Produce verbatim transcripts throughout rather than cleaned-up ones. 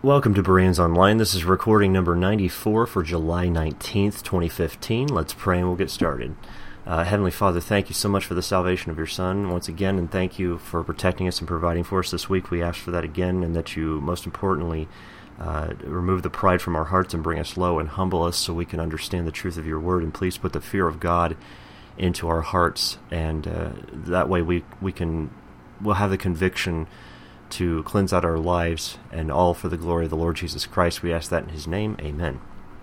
Welcome to Bereans Online. This is recording number ninety-four for July nineteenth, twenty fifteen. Let's pray and we'll get started. Uh, Heavenly Father, thank you so much for the salvation of your Son once again, and thank you for protecting us and providing for us this week. We ask for that again, and that you, most importantly, uh, remove the pride from our hearts and bring us low and humble us so we can understand the truth of your word, and please put the fear of God into our hearts, and uh, that way we, we can, we'll have the conviction to cleanse out our lives, and all for the glory of the Lord Jesus Christ. We ask that in his name. Amen.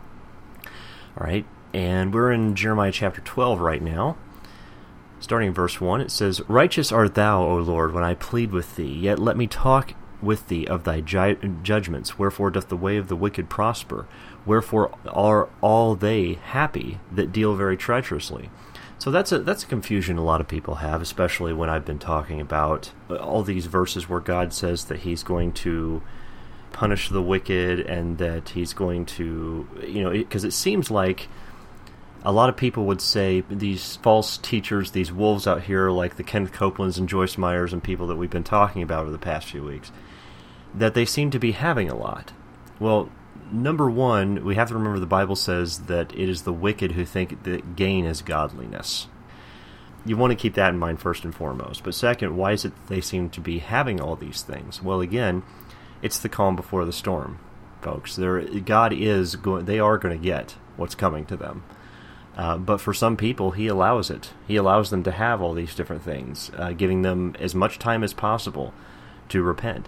All right, and we're in Jeremiah chapter twelve right now. Starting in verse one, it says, "Righteous art thou, O Lord, when I plead with thee, yet let me talk with thee of thy ju- judgments. Wherefore doth the way of the wicked prosper? Wherefore are all they happy that deal very treacherously?" So that's a that's a confusion a lot of people have, especially when I've been talking about all these verses where God says that he's going to punish the wicked and that he's going to, you know, because it, it seems like a lot of people would say these false teachers, these wolves out here like the Kenneth Copelands and Joyce Meyers and people that we've been talking about over the past few weeks, that they seem to be having a lot. Well, number one, we have to remember the Bible says that it is the wicked who think that gain is godliness. You want to keep that in mind first and foremost. But second, why is it that they seem to be having all these things? Well, again, it's the calm before the storm, folks. They're, God is going; they are going to get what's coming to them. Uh, but for some people, he allows it. He allows them to have all these different things, uh, giving them as much time as possible to repent.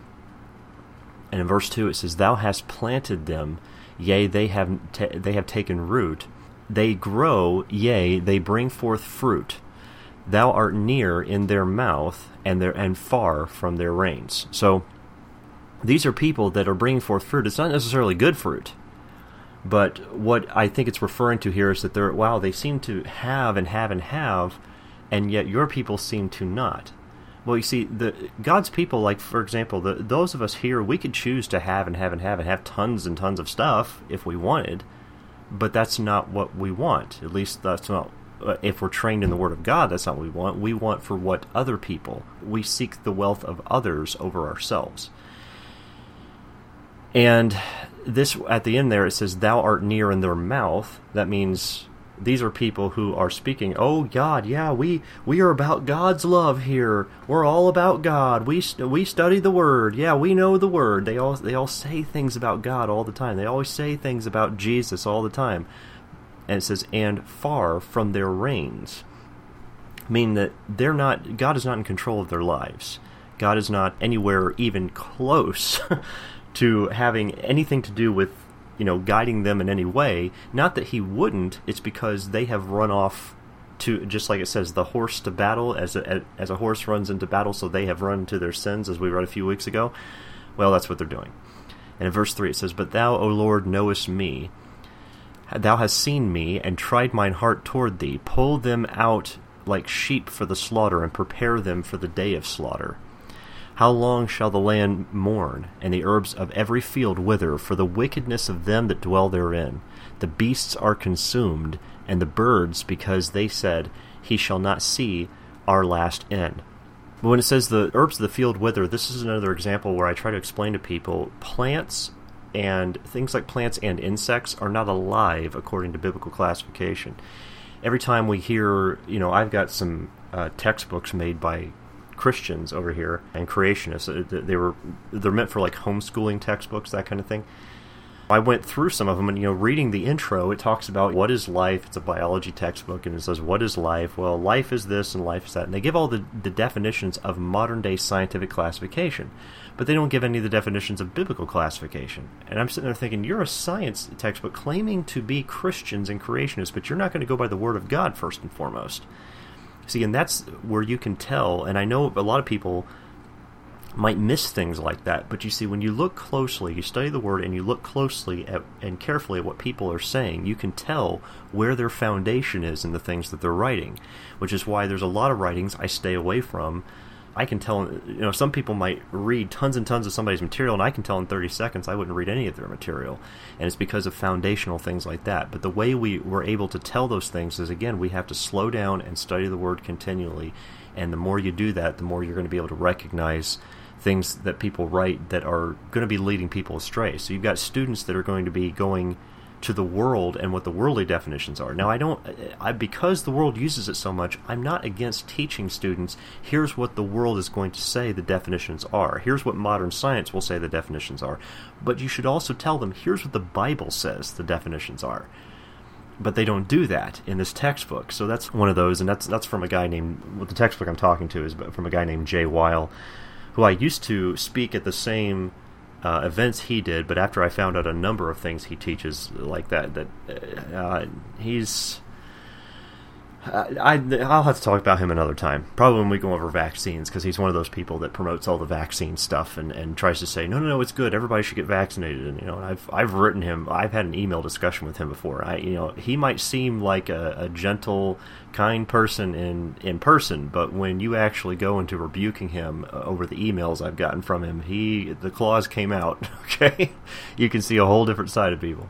And in verse two it says, "Thou hast planted them, yea, they have ta- they have taken root. They grow, yea, they bring forth fruit. Thou art near in their mouth, and their and far from their reins." So these are people that are bringing forth fruit. It's not necessarily good fruit, but what I think it's referring to here is that they're, wow, they seem to have and have and have, and yet your people seem to not. Well, you see, the God's people, like, for example, the, those of us here, we could choose to have and have and have and have tons and tons of stuff if we wanted, but that's not what we want. At least that's not, uh, if we're trained in the Word of God, that's not what we want. We want for what other people. We seek the wealth of others over ourselves. And this, at the end there, it says, "Thou art near in their mouth." That means these are people who are speaking, "Oh God, yeah, we we are about God's love here. We're all about God. We we study the Word. Yeah, we know the Word." They all they all say things about God all the time. They always say things about Jesus all the time. And it says, "And far from their reins," meaning that they're not. God is not in control of their lives. God is not anywhere even close to having anything to do with, you know, guiding them in any way. Not that he wouldn't, it's because they have run off to, just like it says, the horse to battle, as a, as a horse runs into battle, so they have run to their sins, as we read a few weeks ago. Well, that's what they're doing. And in verse three it says, "But thou, O Lord, knowest me. Thou hast seen me, and tried mine heart toward thee. Pull them out like sheep for the slaughter, and prepare them for the day of slaughter. How long shall the land mourn, and the herbs of every field wither, for the wickedness of them that dwell therein? The beasts are consumed, and the birds, because they said, He shall not see our last end." But when it says the herbs of the field wither, this is another example where I try to explain to people, plants and things like plants and insects are not alive according to biblical classification. Every time we hear, you know, I've got some uh, textbooks made by Christians over here and creationists. They were they're meant for like homeschooling textbooks, that kind of thing. I went through some of them, and you know, reading the intro, it talks about what is life. It's a biology textbook, and it says, what is life? Well, life is this and life is that, and they give all the, the definitions of modern day scientific classification, but they don't give any of the definitions of biblical classification. And I'm sitting there thinking, you're a science textbook claiming to be Christians and creationists, but you're not going to go by the Word of God first and foremost. See, and that's where you can tell, and I know a lot of people might miss things like that, but you see, when you look closely, you study the Word, and you look closely at, and carefully at what people are saying, you can tell where their foundation is in the things that they're writing, which is why there's a lot of writings I stay away from. I can tell, you know, some people might read tons and tons of somebody's material, and I can tell in thirty seconds I wouldn't read any of their material, and it's because of foundational things like that. But the way we were able to tell those things is, again, we have to slow down and study the Word continually, and the more you do that, the more you're going to be able to recognize things that people write that are going to be leading people astray. So you've got students that are going to be going to the world and what the worldly definitions are. Now, I don't, I, because the world uses it so much, I'm not against teaching students, here's what the world is going to say the definitions are. Here's what modern science will say the definitions are. But you should also tell them, here's what the Bible says the definitions are. But they don't do that in this textbook. So that's one of those, and that's that's from a guy named, what the textbook I'm talking to is from a guy named Jay Weil, who I used to speak at the same uh, events he did, but after I found out a number of things he teaches like that, that uh, he's... I, I'll have to talk about him another time, probably when we go over vaccines, because he's one of those people that promotes all the vaccine stuff and, and tries to say, no, no, no, it's good, everybody should get vaccinated. And you know, I've I've written him, I've had an email discussion with him before. I, you know, he might seem like a, a gentle, kind person in in person, but when you actually go into rebuking him uh, over the emails I've gotten from him, he the claws came out. Okay, you can see a whole different side of people.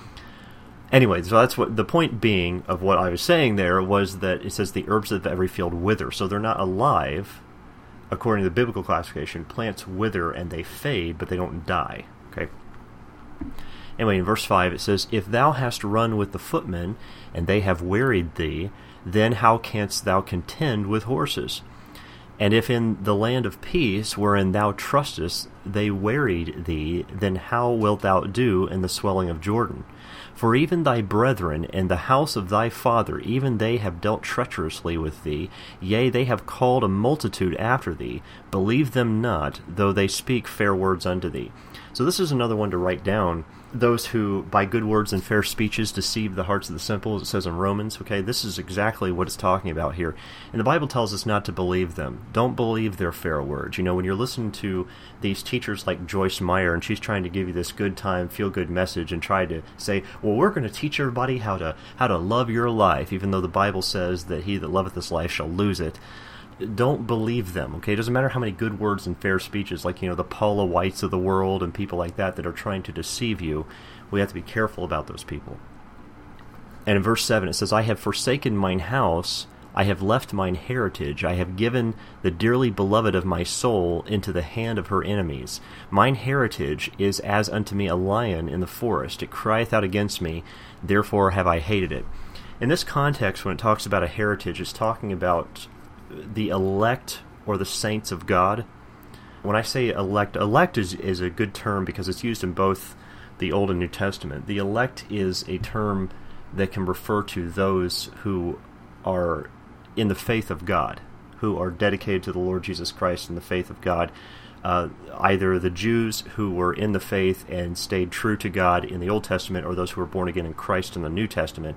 Anyway, so that's what the point being of what I was saying there was that it says the herbs of every field wither. So they're not alive, according to the biblical classification. Plants wither and they fade, but they don't die. Okay. Anyway, in verse five it says, if thou hast run with the footmen, and they have wearied thee, then how canst thou contend with horses? And if in the land of peace, wherein thou trustest, they wearied thee, then how wilt thou do in the swelling of Jordan? For even thy brethren and the house of thy father, even they have dealt treacherously with thee. Yea, they have called a multitude after thee. Believe them not, though they speak fair words unto thee. So this is another one to write down. Those who, by good words and fair speeches, deceive the hearts of the simple, as it says in Romans. Okay, this is exactly what it's talking about here. And the Bible tells us not to believe them. Don't believe their fair words. You know, when you're listening to these teachers like Joyce Meyer, and she's trying to give you this good time, feel-good message, and try to say, well, we're going to teach everybody how to how to love your life, even though the Bible says that he that loveth his life shall lose it. Don't believe them, okay? It doesn't matter how many good words and fair speeches, like, you know, the Paula Whites of the world and people like that that are trying to deceive you. We have to be careful about those people. And in verse seven it says, I have forsaken mine house, I have left mine heritage, I have given the dearly beloved of my soul into the hand of her enemies. Mine heritage is as unto me a lion in the forest, it crieth out against me, therefore have I hated it. In this context, when it talks about a heritage, it's talking about the elect or the saints of God. When I say elect, elect is, is a good term because it's used in both the Old and New Testament. The elect is a term that can refer to those who are in the faith of God, who are dedicated to the Lord Jesus Christ in the faith of God. Uh, either the Jews who were in the faith and stayed true to God in the Old Testament, or those who were born again in Christ in the New Testament.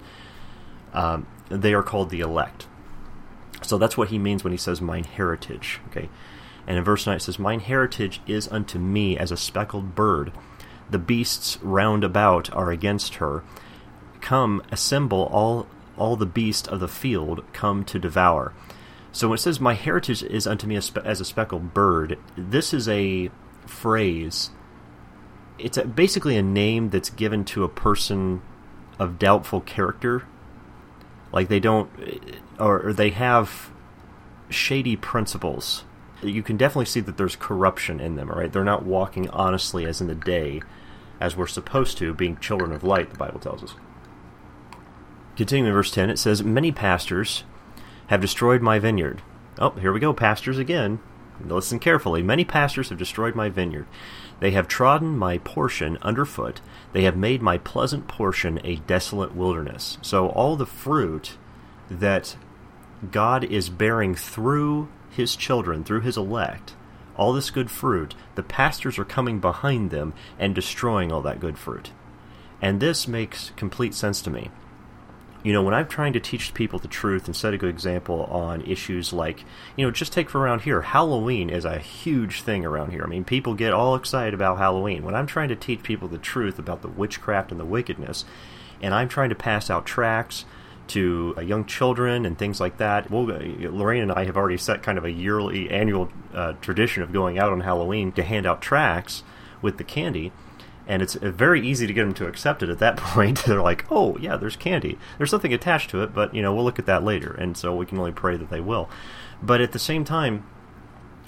Um, they are called the elect. So that's what he means when he says mine heritage. Okay, and in verse nine it says, mine heritage is unto me as a speckled bird. The beasts round about are against her. Come, assemble all all the beasts of the field, come to devour. So when it says my heritage is unto me as, as a speckled bird, this is a phrase. It's a, basically a name that's given to a person of doubtful character. Like they don't, or, or they have shady principles. You can definitely see that there's corruption in them, all right? They're not walking honestly as in the day, as we're supposed to, being children of light, the Bible tells us. Continuing in verse ten, it says, many pastors have destroyed my vineyard. Oh, here we go, pastors again. Listen carefully. Many pastors have destroyed my vineyard. They have trodden my portion underfoot. They have made my pleasant portion a desolate wilderness. So all the fruit that God is bearing through his children, through his elect, all this good fruit, the pastors are coming behind them and destroying all that good fruit. And this makes complete sense to me. You know, when I'm trying to teach people the truth and set a good example on issues like, you know, just take for around here, Halloween is a huge thing around here. I mean, people get all excited about Halloween. When I'm trying to teach people the truth about the witchcraft and the wickedness, and I'm trying to pass out tracts to uh, young children and things like that, well, Lorraine and I have already set kind of a yearly, annual uh, tradition of going out on Halloween to hand out tracts with the candy. And it's very easy to get them to accept it at that point. They're like, oh, yeah, there's candy. There's something attached to it, but, you know, we'll look at that later. And so we can only pray that they will. But at the same time,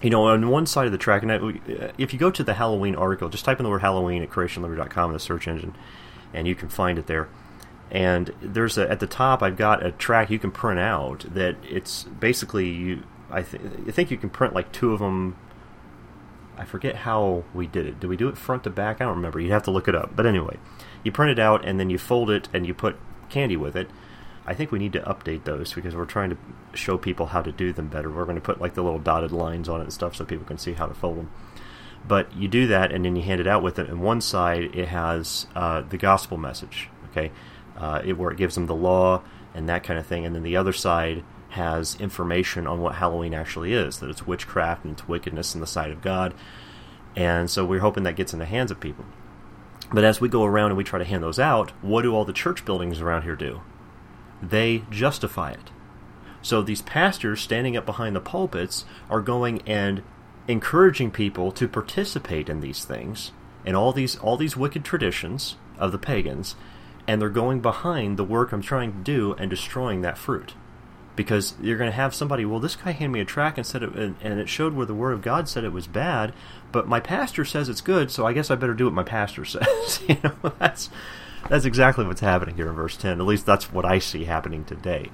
you know, on one side of the track, and I, if you go to the Halloween article, just type in the word Halloween at creation library dot com in the search engine, and you can find it there. And there's a, at the top, I've got a track you can print out that it's basically, you. I, th- I think you can print like two of them. I forget how we did it. Did we do it front to back? I don't remember. You'd have to look it up. But anyway, you print it out, and then you fold it, and you put candy with it. I think we need to update those because we're trying to show people how to do them better. We're going to put like the little dotted lines on it and stuff so people can see how to fold them. But you do that, and then you hand it out with it. And one side, it has uh, the gospel message, okay, uh, it, where it gives them the law and that kind of thing. And then the other side has information on what Halloween actually is, that it's witchcraft and it's wickedness in the sight of God. And so we're hoping that gets in the hands of people. But as we go around and we try to hand those out, what do all the church buildings around here do? They justify it. So these pastors standing up behind the pulpits are going and encouraging people to participate in these things and all these all these wicked traditions of the pagans, and they're going behind the work I'm trying to do and destroying that fruit. Because you're going to have somebody, well, this guy handed me a tract and said it, and, and it showed where the Word of God said it was bad, but my pastor says it's good, so I guess I better do what my pastor says. You know, that's that's exactly what's happening here in verse ten. At least that's what I see happening today.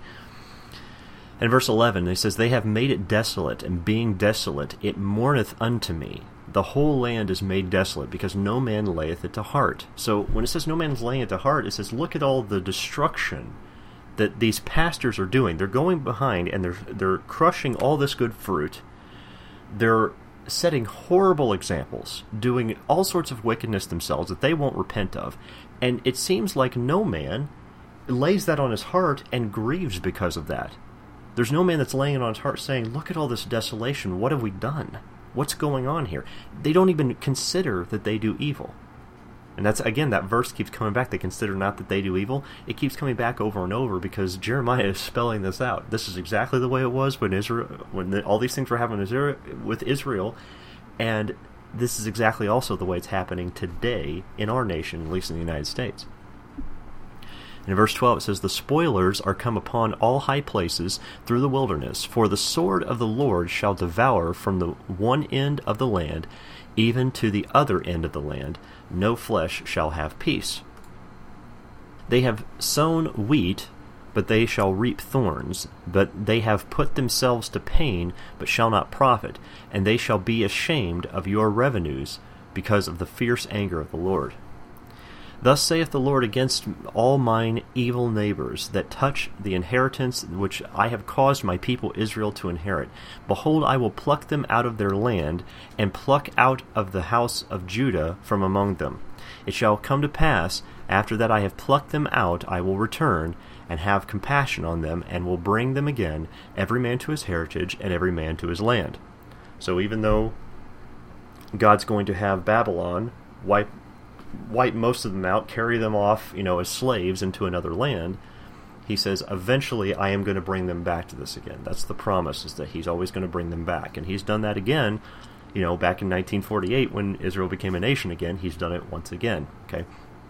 In verse eleven, it says, "They have made it desolate, and being desolate, it mourneth unto me. The whole land is made desolate, because no man layeth it to heart." So when it says no man is laying it to heart, it says, look at all the destruction that these pastors are doing. They're going behind, and they're they're crushing all this good fruit. They're setting horrible examples, doing all sorts of wickedness themselves that they won't repent of. And it seems like no man lays that on his heart and grieves because of that. There's no man that's laying it on his heart saying, look at all this desolation, what have we done? What's going on here? They don't even consider that they do evil. And that's, again, that verse keeps coming back. They consider not that they do evil. It keeps coming back over and over because Jeremiah is spelling this out. This is exactly the way it was when Israel, when the, all these things were happening with Israel, and this is exactly also the way it's happening today in our nation, at least in the United States. In verse twelve, it says, "The spoilers are come upon all high places through the wilderness, for the sword of the Lord shall devour from the one end of the land even to the other end of the land. No flesh shall have peace. They have sown wheat, but they shall reap thorns. But they have put themselves to pain, but shall not profit. And they shall be ashamed of your revenues, because of the fierce anger of the Lord. Thus saith the Lord against all mine evil neighbors, that touch the inheritance which I have caused my people Israel to inherit. Behold, I will pluck them out of their land, and pluck out of the house of Judah from among them. It shall come to pass, after that I have plucked them out, I will return, and have compassion on them, and will bring them again, every man to his heritage, and every man to his land." So even though God's going to have Babylon wipe wipe most of them out, carry them off, you know, as slaves into another land, he says, eventually I am going to bring them back to this again. That's the promise, is that he's always going to bring them back. And he's done that again, you know, back in nineteen forty-eight when Israel became a nation again. He's done it once again, okay?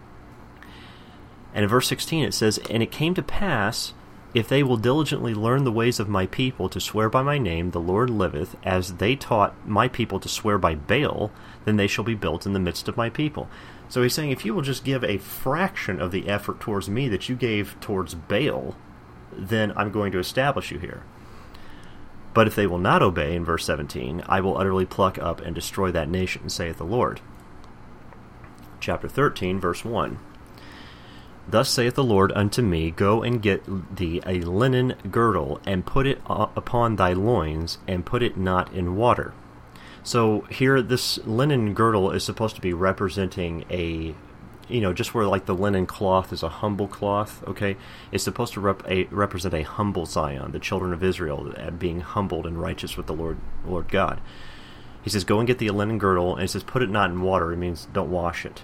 And in verse sixteen it says, "And it came to pass, if they will diligently learn the ways of my people to swear by my name, the Lord liveth, as they taught my people to swear by Baal, then they shall be built in the midst of my people." So he's saying, if you will just give a fraction of the effort towards me that you gave towards Baal, then I'm going to establish you here. "But if they will not obey," in verse seventeen, "I will utterly pluck up and destroy that nation, saith the Lord." Chapter thirteen, verse one. "Thus saith the Lord unto me, Go and get thee a linen girdle, and put it upon thy loins, and put it not in water." So here, this linen girdle is supposed to be representing a, you know, just where like the linen cloth is a humble cloth, okay? It's supposed to rep- a, represent a humble Zion, the children of Israel being humbled and righteous with the Lord, Lord God. He says, "Go and get thee a linen girdle," and it says, "Put it not in water." It means don't wash it.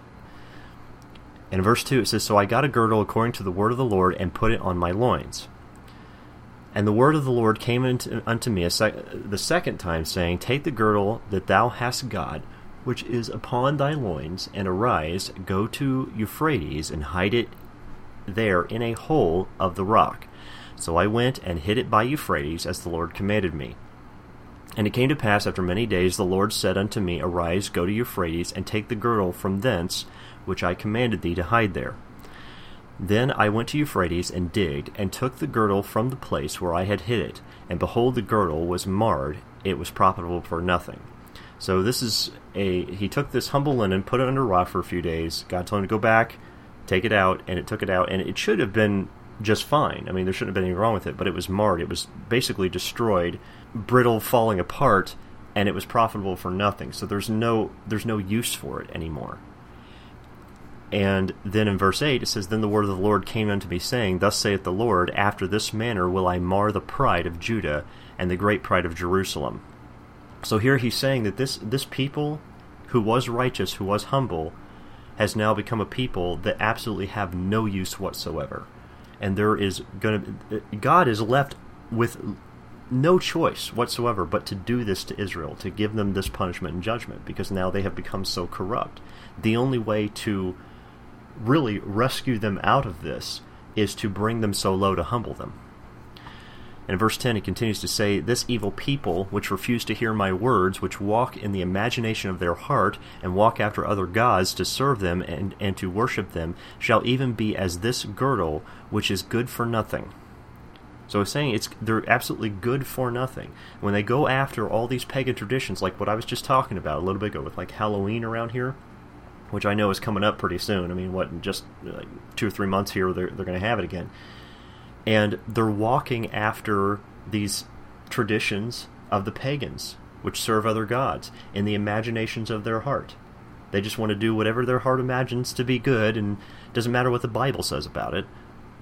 In verse two it says, "So I got a girdle according to the word of the Lord, and put it on my loins. And the word of the Lord came into, unto me a sec- the second time, saying, Take the girdle that thou hast got, which is upon thy loins, and arise, go to Euphrates, and hide it there in a hole of the rock. So I went and hid it by Euphrates, as the Lord commanded me. And it came to pass after many days, the Lord said unto me, Arise, go to Euphrates, and take the girdle from thence, which I commanded thee to hide there. Then I went to Euphrates, and digged, and took the girdle from the place where I had hid it. And behold, the girdle was marred, it was profitable for nothing. So this is a, he took this humble linen, put it under rock for a few days. God told him to go back, take it out, and it took it out, and it should have been just fine. I mean, there shouldn't have been anything wrong with it, but it was marred. It was basically destroyed, brittle, falling apart, and it was profitable for nothing. So there's no there's no use for it anymore. And then in verse eight, it says, Then the word of the Lord came unto me, saying, Thus saith the Lord, After this manner will I mar the pride of Judah, and the great pride of Jerusalem. So here he's saying that this, this people, who was righteous, who was humble, has now become a people that absolutely have no use whatsoever. And there is going to God is left with no choice whatsoever but to do this to Israel, to give them this punishment and judgment, because now they have become so corrupt. The only way to really rescue them out of this is to bring them so low to humble them. And in verse ten, it continues to say, This evil people, which refuse to hear my words, which walk in the imagination of their heart, and walk after other gods to serve them and, and to worship them, shall even be as this girdle, which is good for nothing. So it's saying it's they're absolutely good for nothing. When they go after all these pagan traditions, like what I was just talking about a little bit ago with like Halloween around here, which I know is coming up pretty soon. I mean, what, in just like two or three months here, they're, they're going to have it again. And they're walking after these traditions of the pagans, which serve other gods, in the imaginations of their heart. They just want to do whatever their heart imagines to be good, and it doesn't matter what the Bible says about it.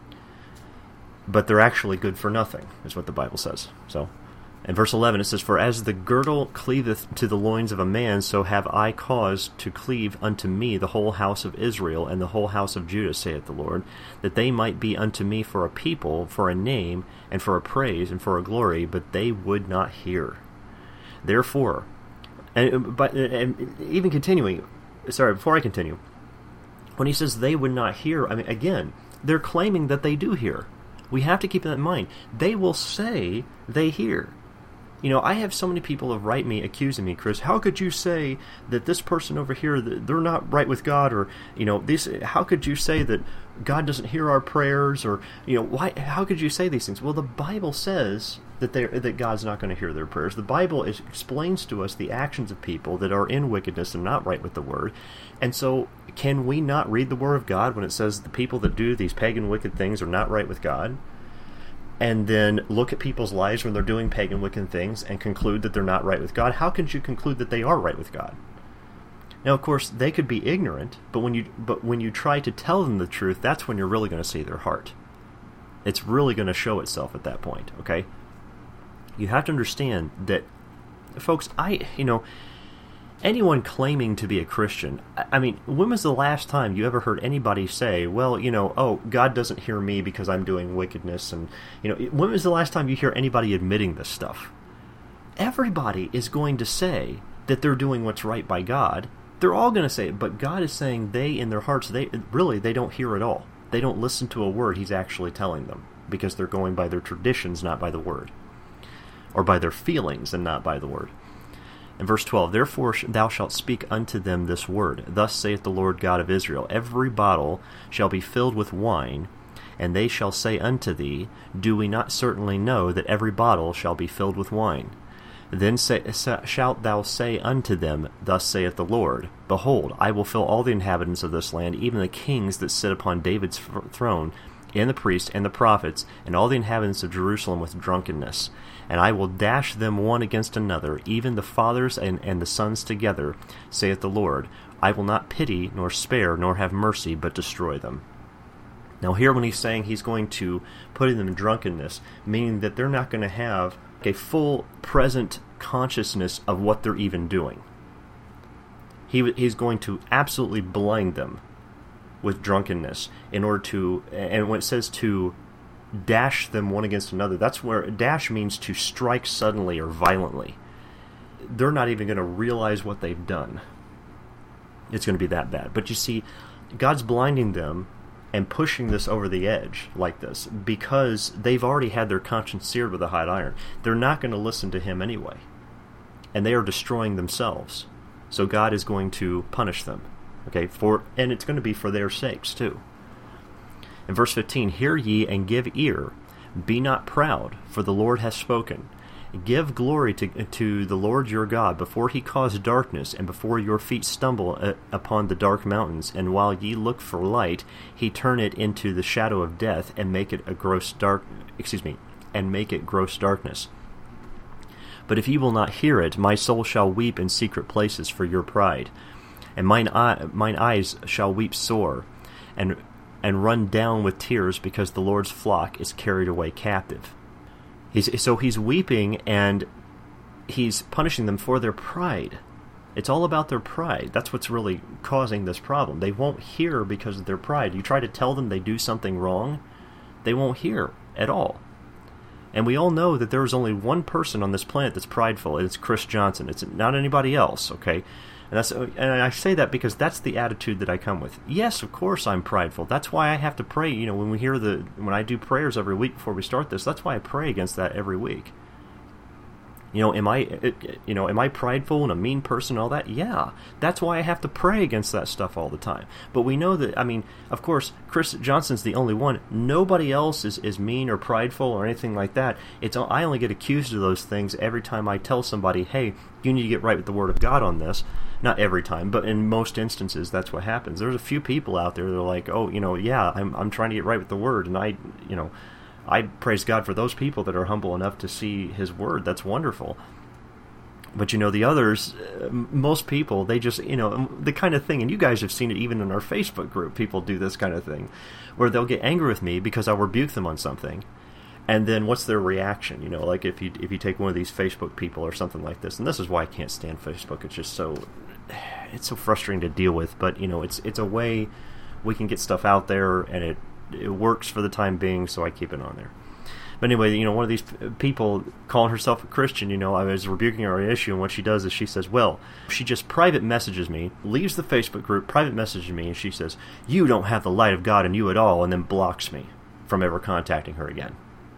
But they're actually good for nothing, is what the Bible says. So, in verse eleven it says, For as the girdle cleaveth to the loins of a man, so have I caused to cleave unto me the whole house of Israel and the whole house of Judah, saith the Lord, that they might be unto me for a people, for a name, and for a praise, and for a glory, but they would not hear. Therefore, and, but, and even continuing, sorry, before I continue, when he says they would not hear, I mean, again, they're claiming that they do hear. We have to keep that in mind. They will say they hear. You know, I have so many people that write me accusing me, Chris, how could you say that this person over here, they're not right with God, or, you know, this, how could you say that God doesn't hear our prayers, or, you know, why? How could you say these things? Well, the Bible says that they that God's not going to hear their prayers. The Bible is, explains to us the actions of people that are in wickedness and not right with the Word. And so, can we not read the Word of God when it says the people that do these pagan wicked things are not right with God? And then look at people's lives when they're doing pagan wicked things and conclude that they're not right with God? How can you conclude that they are right with God? Now, of course, they could be ignorant, but when you but when you try to tell them the truth, that's when you're really going to see their heart. It's really going to show itself at that point, okay? You have to understand that, folks, I, you know, anyone claiming to be a Christian, I mean, when was the last time you ever heard anybody say, well, you know, oh, God doesn't hear me because I'm doing wickedness, and, you know, when was the last time you hear anybody admitting this stuff? Everybody is going to say that they're doing what's right by God. They're all going to say it, but God is saying they, in their hearts, they really, they don't hear at all. They don't listen to a word He's actually telling them, because they're going by their traditions, not by the Word, or by their feelings and not by the Word. In verse twelve, Therefore thou shalt speak unto them this word, Thus saith the Lord God of Israel, Every bottle shall be filled with wine, and they shall say unto thee, Do we not certainly know that every bottle shall be filled with wine? Then say, shalt thou say unto them, Thus saith the Lord, Behold, I will fill all the inhabitants of this land, even the kings that sit upon David's throne, and the priests, and the prophets, and all the inhabitants of Jerusalem with drunkenness. And I will dash them one against another, even the fathers and, and the sons together, saith the Lord. I will not pity, nor spare, nor have mercy, but destroy them. Now here when he's saying he's going to put them in drunkenness, meaning that they're not going to have a full present consciousness of what they're even doing. He He's going to absolutely blind them with drunkenness in order to, and when it says to dash them one against another, that's where dash means to strike suddenly or violently. They're not even going to realize what they've done. It's going to be that bad. But you see, God's blinding them and pushing this over the edge like this because they've already had their conscience seared with a hot iron. They're not going to listen to Him anyway. and they are destroying themselves. So God is going to punish them. Okay, for and it's going to be for their sakes too. In verse fifteen, hear ye and give ear, be not proud, for the Lord hath spoken. Give glory to, to the Lord your God, before he cause darkness, and before your feet stumble uh, upon the dark mountains. And while ye look for light, he turn it into the shadow of death, and make it a gross dark. Excuse me, and make it gross darkness. But if ye will not hear it, my soul shall weep in secret places for your pride, and mine eye, mine eyes shall weep sore, and and run down with tears, because the Lord's flock is carried away captive. He's, so he's weeping, and he's punishing them for their pride. It's all about their pride. That's what's really causing this problem. They won't hear because of their pride. You try to tell them they do something wrong, they won't hear at all. And we all know that there is only one person on this planet that's prideful, and it's Chris Johnson. It's not anybody else, okay? And that's and I say that because that's the attitude that I come with. Yes, of course I'm prideful. That's why I have to pray. You know, when we hear the when I do prayers every week before we start this, that's why I pray against that every week. You know, am I you know, am I prideful and a mean person and all that? Yeah. That's why I have to pray against that stuff all the time. But we know that, I mean, of course, Chris Johnson's the only one. Nobody else is, is mean or prideful or anything like that. It's I only get accused of those things every time I tell somebody, hey, you need to get right with the Word of God on this. Not every time, but in most instances, that's what happens. There's a few people out there that are like, oh, you know, yeah, I'm I'm trying to get right with the Word, and I, you know, I praise God for those people that are humble enough to see His Word. That's wonderful. But, you know, the others, uh, most people, they just, you know, the kind of thing, and you guys have seen it even in our Facebook group, people do this kind of thing, where they'll get angry with me because I'll rebuke them on something. And then what's their reaction? You know, like if you if you take one of these Facebook people or something like this, and this is why I can't stand Facebook. It's just so, it's so frustrating to deal with. But, you know, it's it's a way we can get stuff out there, and it it works for the time being, so I keep it on there. But anyway, you know, one of these people calling herself a Christian, you know, I was rebuking her issue, and what she does is she says, well, she just private messages me, leaves the Facebook group, private messages me, and she says, you don't have the light of God in you at all, and then blocks me from ever contacting her again.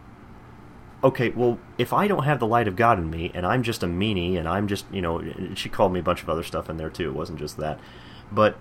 Okay, well, if I don't have the light of God in me, and I'm just a meanie, and I'm just, you know, she called me a bunch of other stuff in there too, it wasn't just that, but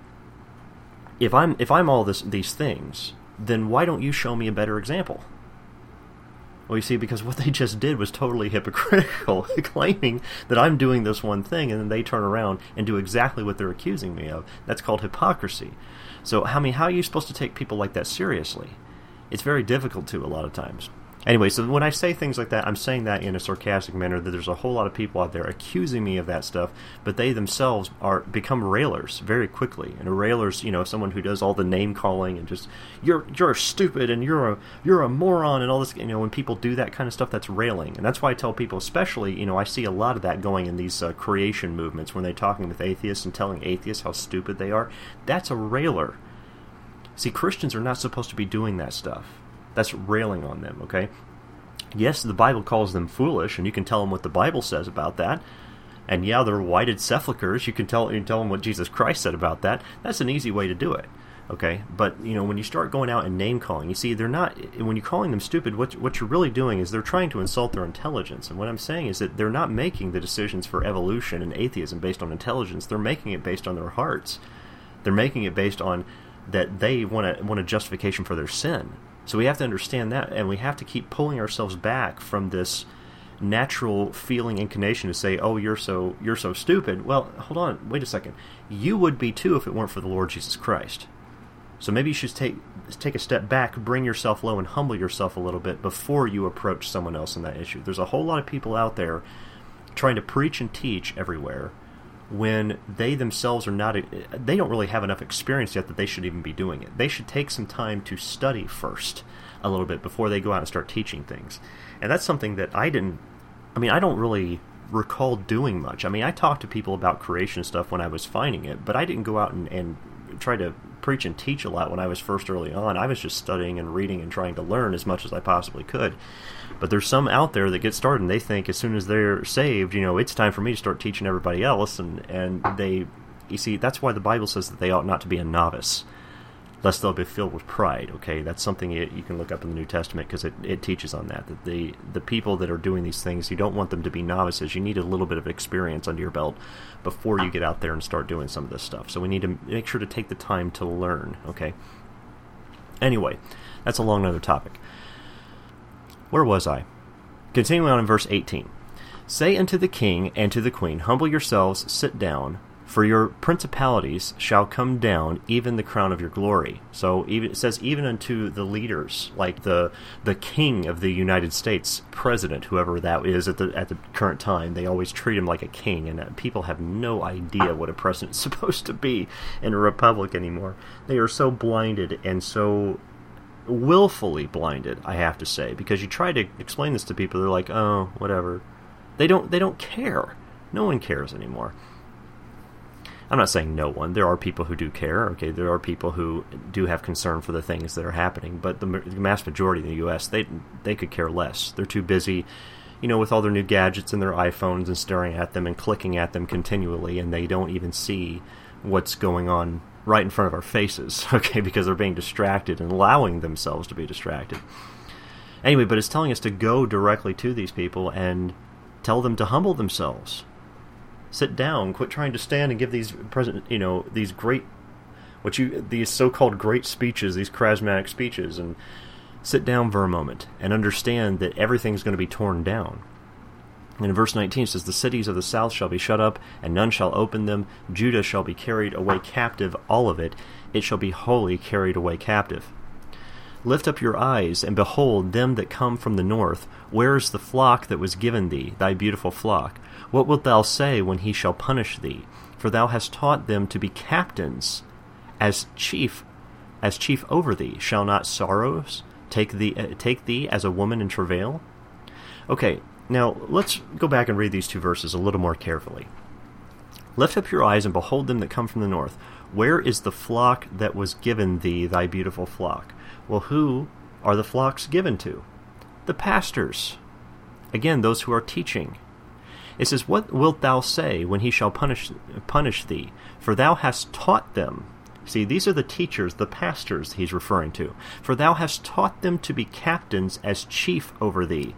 if I'm if I'm all this these things, then why don't you show me a better example? Well, you see, because what they just did was totally hypocritical, claiming that I'm doing this one thing, and then they turn around and do exactly what they're accusing me of. That's called hypocrisy. So, I mean, how are you supposed to take people like that seriously? It's very difficult to, a lot of times. Anyway, so when I say things like that, I'm saying that in a sarcastic manner, that there's a whole lot of people out there accusing me of that stuff, but they themselves are become railers very quickly. And a railer's, you know, someone who does all the name calling and just, you're you're stupid and you're a you're a moron and all this, you know, when people do that kind of stuff, that's railing. And that's why I tell people, especially, you know, I see a lot of that going in these uh, creation movements when they're talking with atheists and telling atheists how stupid they are. That's a railer. See, Christians are not supposed to be doing that stuff. That's railing on them, okay? Yes, the Bible calls them foolish, and you can tell them what the Bible says about that. And yeah, they're whited sepulchres. You can tell you can tell them what Jesus Christ said about that. That's an easy way to do it, okay? But, you know, when you start going out and name-calling, you see, they're not, when you're calling them stupid, what, what you're really doing is they're trying to insult their intelligence. And what I'm saying is that they're not making the decisions for evolution and atheism based on intelligence. They're making it based on their hearts. They're making it based on that they want a, want a justification for their sin. So we have to understand that, and we have to keep pulling ourselves back from this natural feeling inclination to say, oh, you're so you're so stupid. Well, hold on, wait a second. You would be too if it weren't for the Lord Jesus Christ. So maybe you should take take a step back, bring yourself low, and humble yourself a little bit before you approach someone else in that issue. There's a whole lot of people out there trying to preach and teach everywhere when they themselves are not, they don't really have enough experience yet that they should even be doing it. They should take some time to study first a little bit before they go out and start teaching things. And that's something that I didn't, I mean, I don't really recall doing much. I mean, I talked to people about creation stuff when I was finding it, but I didn't go out and, and try to preach and teach a lot when I was first early on. I was just studying and reading and trying to learn as much as I possibly could. But there's some out there that get started and they think as soon as they're saved, you know, it's time for me to start teaching everybody else. And, and they, you see, that's why the Bible says that they ought not to be a novice. lest they'll be filled with pride. Okay, that's something you, you can look up in the New Testament, because it, it teaches on that, that the, the people that are doing these things, you don't want them to be novices. You need a little bit of experience under your belt before you get out there and start doing some of this stuff. So we need to make sure to take the time to learn, okay? Anyway, that's a long other topic. Where was I? Continuing on in verse eighteen. Say unto the king and to the queen, humble yourselves, sit down, for your principalities shall come down, even the crown of your glory. So even, it says, even unto the leaders, like the the king of the United States, president, whoever that is at the at the current time, they always treat him like a king, and people have no idea what a president is supposed to be in a republic anymore. They are so blinded and so willfully blinded, I have to say, because you try to explain this to people, they're like, oh, whatever. They don't they don't care. No one cares anymore. I'm not saying no one. There are people who do care. Okay, there are people who do have concern for the things that are happening, but the, the mass majority in the U S, they they could care less. They're too busy, you know, with all their new gadgets and their iPhones and staring at them and clicking at them continually, and they don't even see what's going on right in front of our faces, okay, because they're being distracted and allowing themselves to be distracted. Anyway, but it's telling us to go directly to these people and tell them to humble themselves. Sit down. Quit trying to stand and give these present, you know, these great, what you, these so-called great speeches, these charismatic speeches, and sit down for a moment and understand that everything's going to be torn down. And in verse nineteen it says, the cities of the south shall be shut up, and none shall open them. Judah shall be carried away captive, all of it. It shall be wholly carried away captive. Lift up your eyes, and behold them that come from the north. Where is the flock that was given thee, thy beautiful flock? What wilt thou say when he shall punish thee? For thou hast taught them to be captains, as chief, as chief over thee. Shall not sorrows take thee, uh, take thee as a woman in travail? Okay, now let's go back and read these two verses a little more carefully. Lift up your eyes, and behold them that come from the north. Where is the flock that was given thee, thy beautiful flock? Well, who are the flocks given to? The pastors. Again, those who are teaching. It says, what wilt thou say when he shall punish punish thee? For thou hast taught them. See, these are the teachers, the pastors he's referring to. For thou hast taught them to be captains as chief over thee.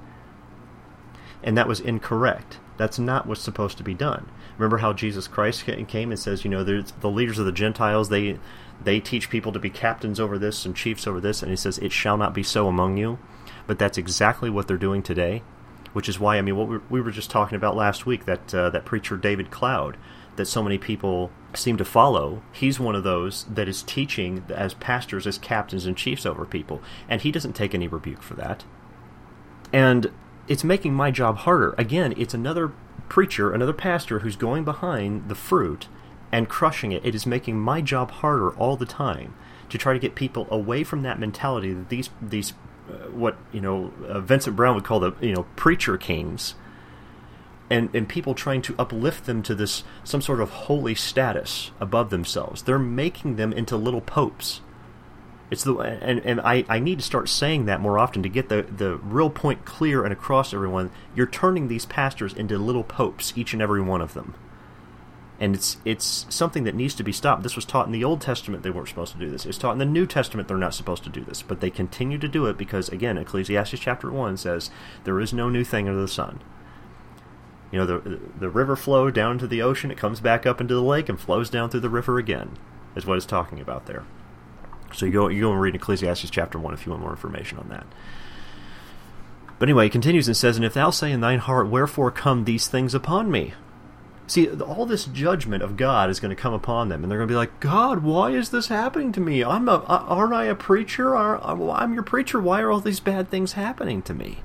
And that was incorrect. That's not what's supposed to be done. Remember how Jesus Christ came and says, you know, there's the leaders of the Gentiles, they they teach people to be captains over this and chiefs over this, and he says, it shall not be so among you. But that's exactly what they're doing today, which is why, I mean, what we, we were just talking about last week, that uh, that preacher David Cloud, that so many people seem to follow, he's one of those that is teaching as pastors, as captains and chiefs over people, and he doesn't take any rebuke for that. And it's making my job harder. Again, it's another preacher, another pastor who's going behind the fruit and crushing it. It is making my job harder all the time to try to get people away from that mentality that these these uh, what you know uh, Vincent Brown would call the you know preacher kings, and and people trying to uplift them to this some sort of holy status above themselves. They're making them into little popes. It's the and, and I, I need to start saying that more often to get the, the real point clear and across to everyone. You're turning these pastors into little popes, each and every one of them. And it's it's something that needs to be stopped. This was taught in the Old Testament, they weren't supposed to do this. It's taught in the New Testament, they're not supposed to do this. But they continue to do it because, again, Ecclesiastes chapter one says, there is no new thing under the sun. You know, the the river flowed down into the ocean, it comes back up into the lake and flows down through the river again, is what it's talking about there. So you go, you go and read Ecclesiastes chapter one if you want more information on that. But anyway, it continues and says, and if thou say in thine heart, wherefore come these things upon me? See, all this judgment of God is going to come upon them, and they're going to be like, God, why is this happening to me? I'm a, aren't I a preacher? I'm your preacher. Why are all these bad things happening to me?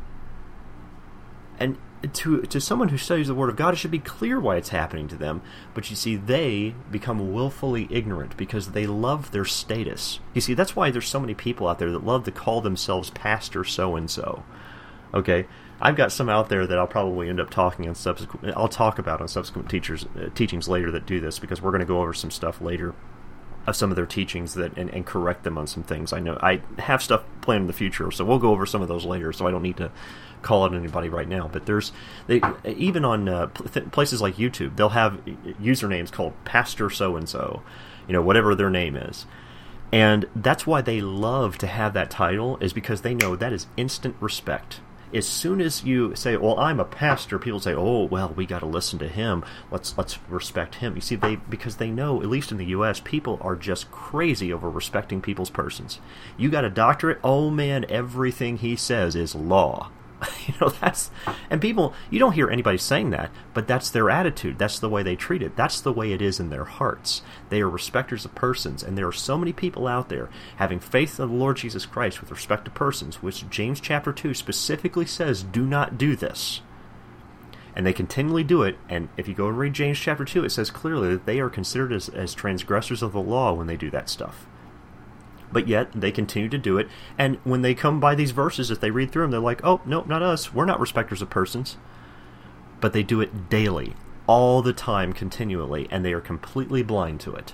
And to to someone who studies the Word of God, it should be clear why it's happening to them. But you see, they become willfully ignorant because they love their status. You see, that's why there's so many people out there that love to call themselves Pastor so-and-so. Okay? I've got some out there that I'll probably end up talking on subsequent. I'll talk about on subsequent teachers uh, teachings later that do this, because we're going to go over some stuff later of some of their teachings that and, and correct them on some things. I know I have stuff planned in the future, so we'll go over some of those later. So I don't need to call out anybody right now. But there's they even on uh, places like YouTube, they'll have usernames called Pastor so and so, you know, whatever their name is. And that's why they love to have that title, is because they know that is instant respect. As soon as you say, well, I'm a pastor, people say, oh, well, we got to listen to him. Let's let's respect him. You see, they because they know, at least in the U S, people are just crazy over respecting people's persons. You got a doctorate? Oh, man, everything he says is law. You know, that's, and people, you don't hear anybody saying that, but that's their attitude. That's the way they treat it. That's the way it is in their hearts. They are respecters of persons, and there are so many people out there having faith in the Lord Jesus Christ with respect to persons, which James chapter two specifically says, do not do this. And they continually do it, and if you go and read James chapter two, it says clearly that they are considered as, as transgressors of the law when they do that stuff. But yet, they continue to do it, and when they come by these verses, if they read through them, they're like, oh, no, not us, we're not respecters of persons. But they do it daily, all the time, continually, and they are completely blind to it.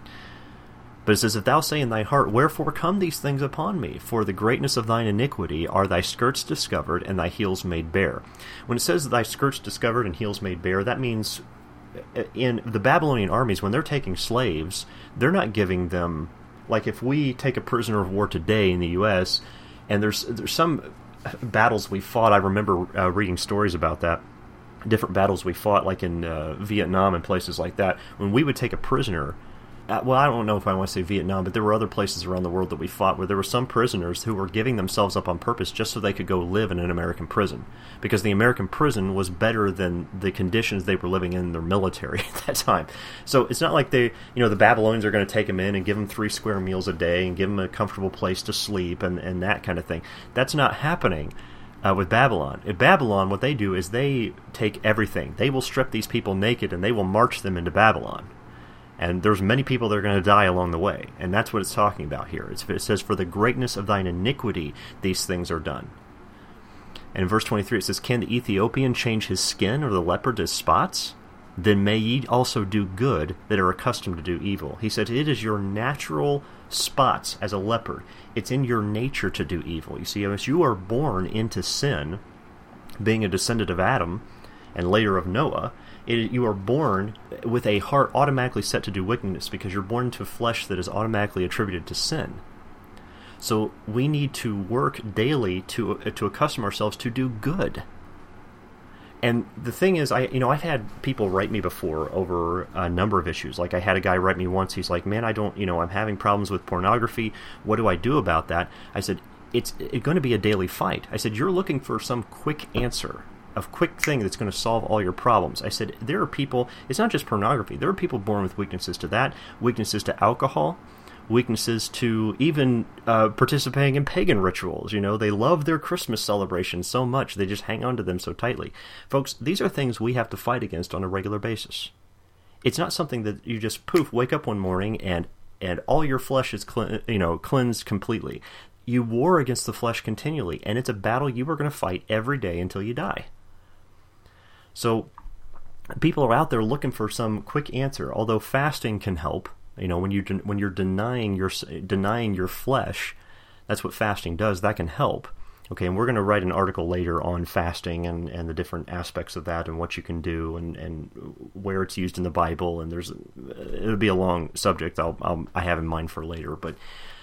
But it says, if thou say in thy heart, wherefore come these things upon me? For the greatness of thine iniquity are thy skirts discovered, and thy heels made bare. When it says thy skirts discovered and heels made bare, that means in the Babylonian armies, when they're taking slaves, they're not giving them... Like if we take a prisoner of war today in the U S, and there's there's some battles we fought, I remember uh, reading stories about that, different battles we fought, like in uh, Vietnam and places like that, when we would take a prisoner, uh, well, I don't know if I want to say Vietnam, but there were other places around the world that we fought where there were some prisoners who were giving themselves up on purpose just so they could go live in an American prison, because the American prison was better than the conditions they were living in their military at that time. So it's not like they, you know, the Babylonians are going to take them in and give them three square meals a day and give them a comfortable place to sleep and, and that kind of thing. That's not happening uh, with Babylon. In Babylon, what they do is they take everything. They will strip these people naked and they will march them into Babylon. And there's many people that are going to die along the way. And that's what it's talking about here. It's, it says, for the greatness of thine iniquity, these things are done. And in verse twenty-three, it says, can the Ethiopian change his skin, or the leopard his spots? Then may ye also do good that are accustomed to do evil. He said, it is your natural spots as a leopard. It's in your nature to do evil. You see, as you are born into sin, being a descendant of Adam, and later of Noah, It, you are born with a heart automatically set to do wickedness, because you're born into a flesh that is automatically attributed to sin. So we need to work daily to uh, to accustom ourselves to do good. And the thing is, I you know I've had people write me before over a number of issues. Like I had a guy write me once. He's like, "Man, I don't you know I'm having problems with pornography. What do I do about that?" I said, "It's, it's going to be a daily fight." I said, "You're looking for some quick answer, a quick thing that's going to solve all your problems." I said, there are people, it's not just pornography, there are people born with weaknesses to that, weaknesses to alcohol, weaknesses to even uh, participating in pagan rituals. You know, they love their Christmas celebrations so much, they just hang on to them so tightly. Folks, these are things we have to fight against on a regular basis. It's not something that you just, poof, wake up one morning and, and all your flesh is cle- you know, cleansed completely. You war against the flesh continually, and it's a battle you are going to fight every day until you die. So people are out there looking for some quick answer. Although fasting can help, you know, when you de- when you're denying your denying your flesh, that's what fasting does. That can help. Okay, and we're going to write an article later on fasting and, and the different aspects of that and what you can do and, and where it's used in the Bible. And there's it'll be a long subject I'll, I'll I have in mind for later, but.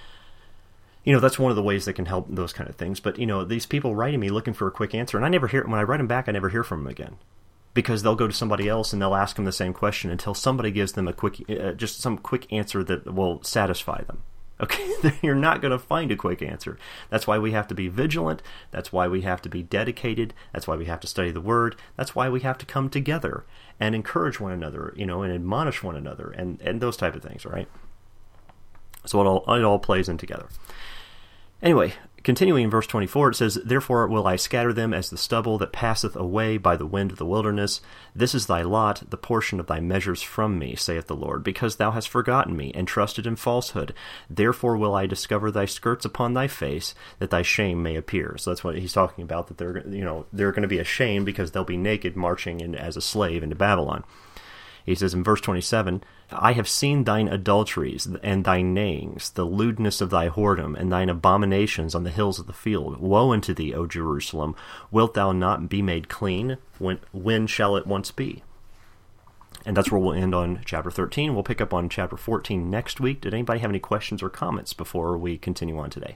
You know, that's one of the ways that can help those kind of things. But, you know, these people writing me looking for a quick answer, and I never hear, when I write them back, I never hear from them again. Because they'll go to somebody else and they'll ask them the same question until somebody gives them a quick, uh, just some quick answer that will satisfy them. Okay, you're not going to find a quick answer. That's why we have to be vigilant. That's why we have to be dedicated. That's why we have to study the Word. That's why we have to come together and encourage one another, you know, and admonish one another and, and those type of things, right? So it all, it all plays in together. Anyway, continuing in verse twenty-four, it says, therefore will I scatter them as the stubble that passeth away by the wind of the wilderness. This is thy lot, the portion of thy measures from me, saith the Lord, because thou hast forgotten me, and trusted in falsehood. Therefore will I discover thy skirts upon thy face, that thy shame may appear. So that's what he's talking about, that they're, you know, they're going to be ashamed because they'll be naked marching in as a slave into Babylon. He says in verse twenty-seven, I have seen thine adulteries and thy nayings, the lewdness of thy whoredom, and thine abominations on the hills of the field. Woe unto thee, O Jerusalem! Wilt thou not be made clean? When, when shall it once be? And that's where we'll end on chapter thirteen. We'll pick up on chapter fourteen next week. Did anybody have any questions or comments before we continue on today?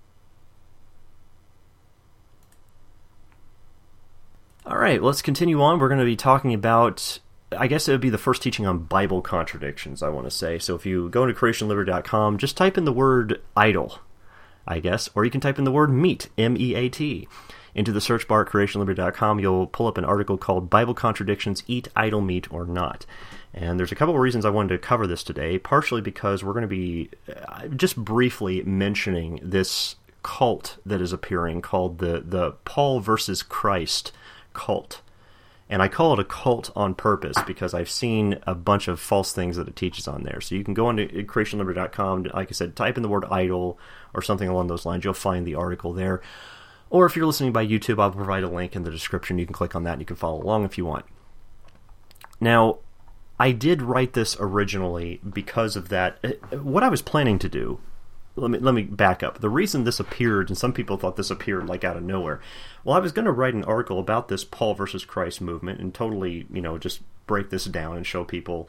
All right, let's continue on. We're going to be talking about, I guess it would be the first teaching on Bible contradictions, I want to say. So if you go to creation liberty dot com, just type in the word idol, I guess, or you can type in the word meat, M E A T. Into the search bar at creation liberty dot com, you'll pull up an article called Bible Contradictions, Eat Idol Meat or Not. And there's a couple of reasons I wanted to cover this today, partially because we're going to be uh, just briefly mentioning this cult that is appearing called the, the Paul versus Christ cult. And I call it a cult on purpose because I've seen a bunch of false things that it teaches on there. So you can go into creation liberty dot com, like I said, type in the word idol or something along those lines. You'll find the article there. Or if you're listening by YouTube, I'll provide a link in the description. You can click on that and you can follow along if you want. Now, I did write this originally because of that. What I was planning to do, let me let me back up. The reason this appeared, and some people thought this appeared like out of nowhere, well, I was going to write an article about this Paul versus Christ movement and totally, you know, just break this down and show people.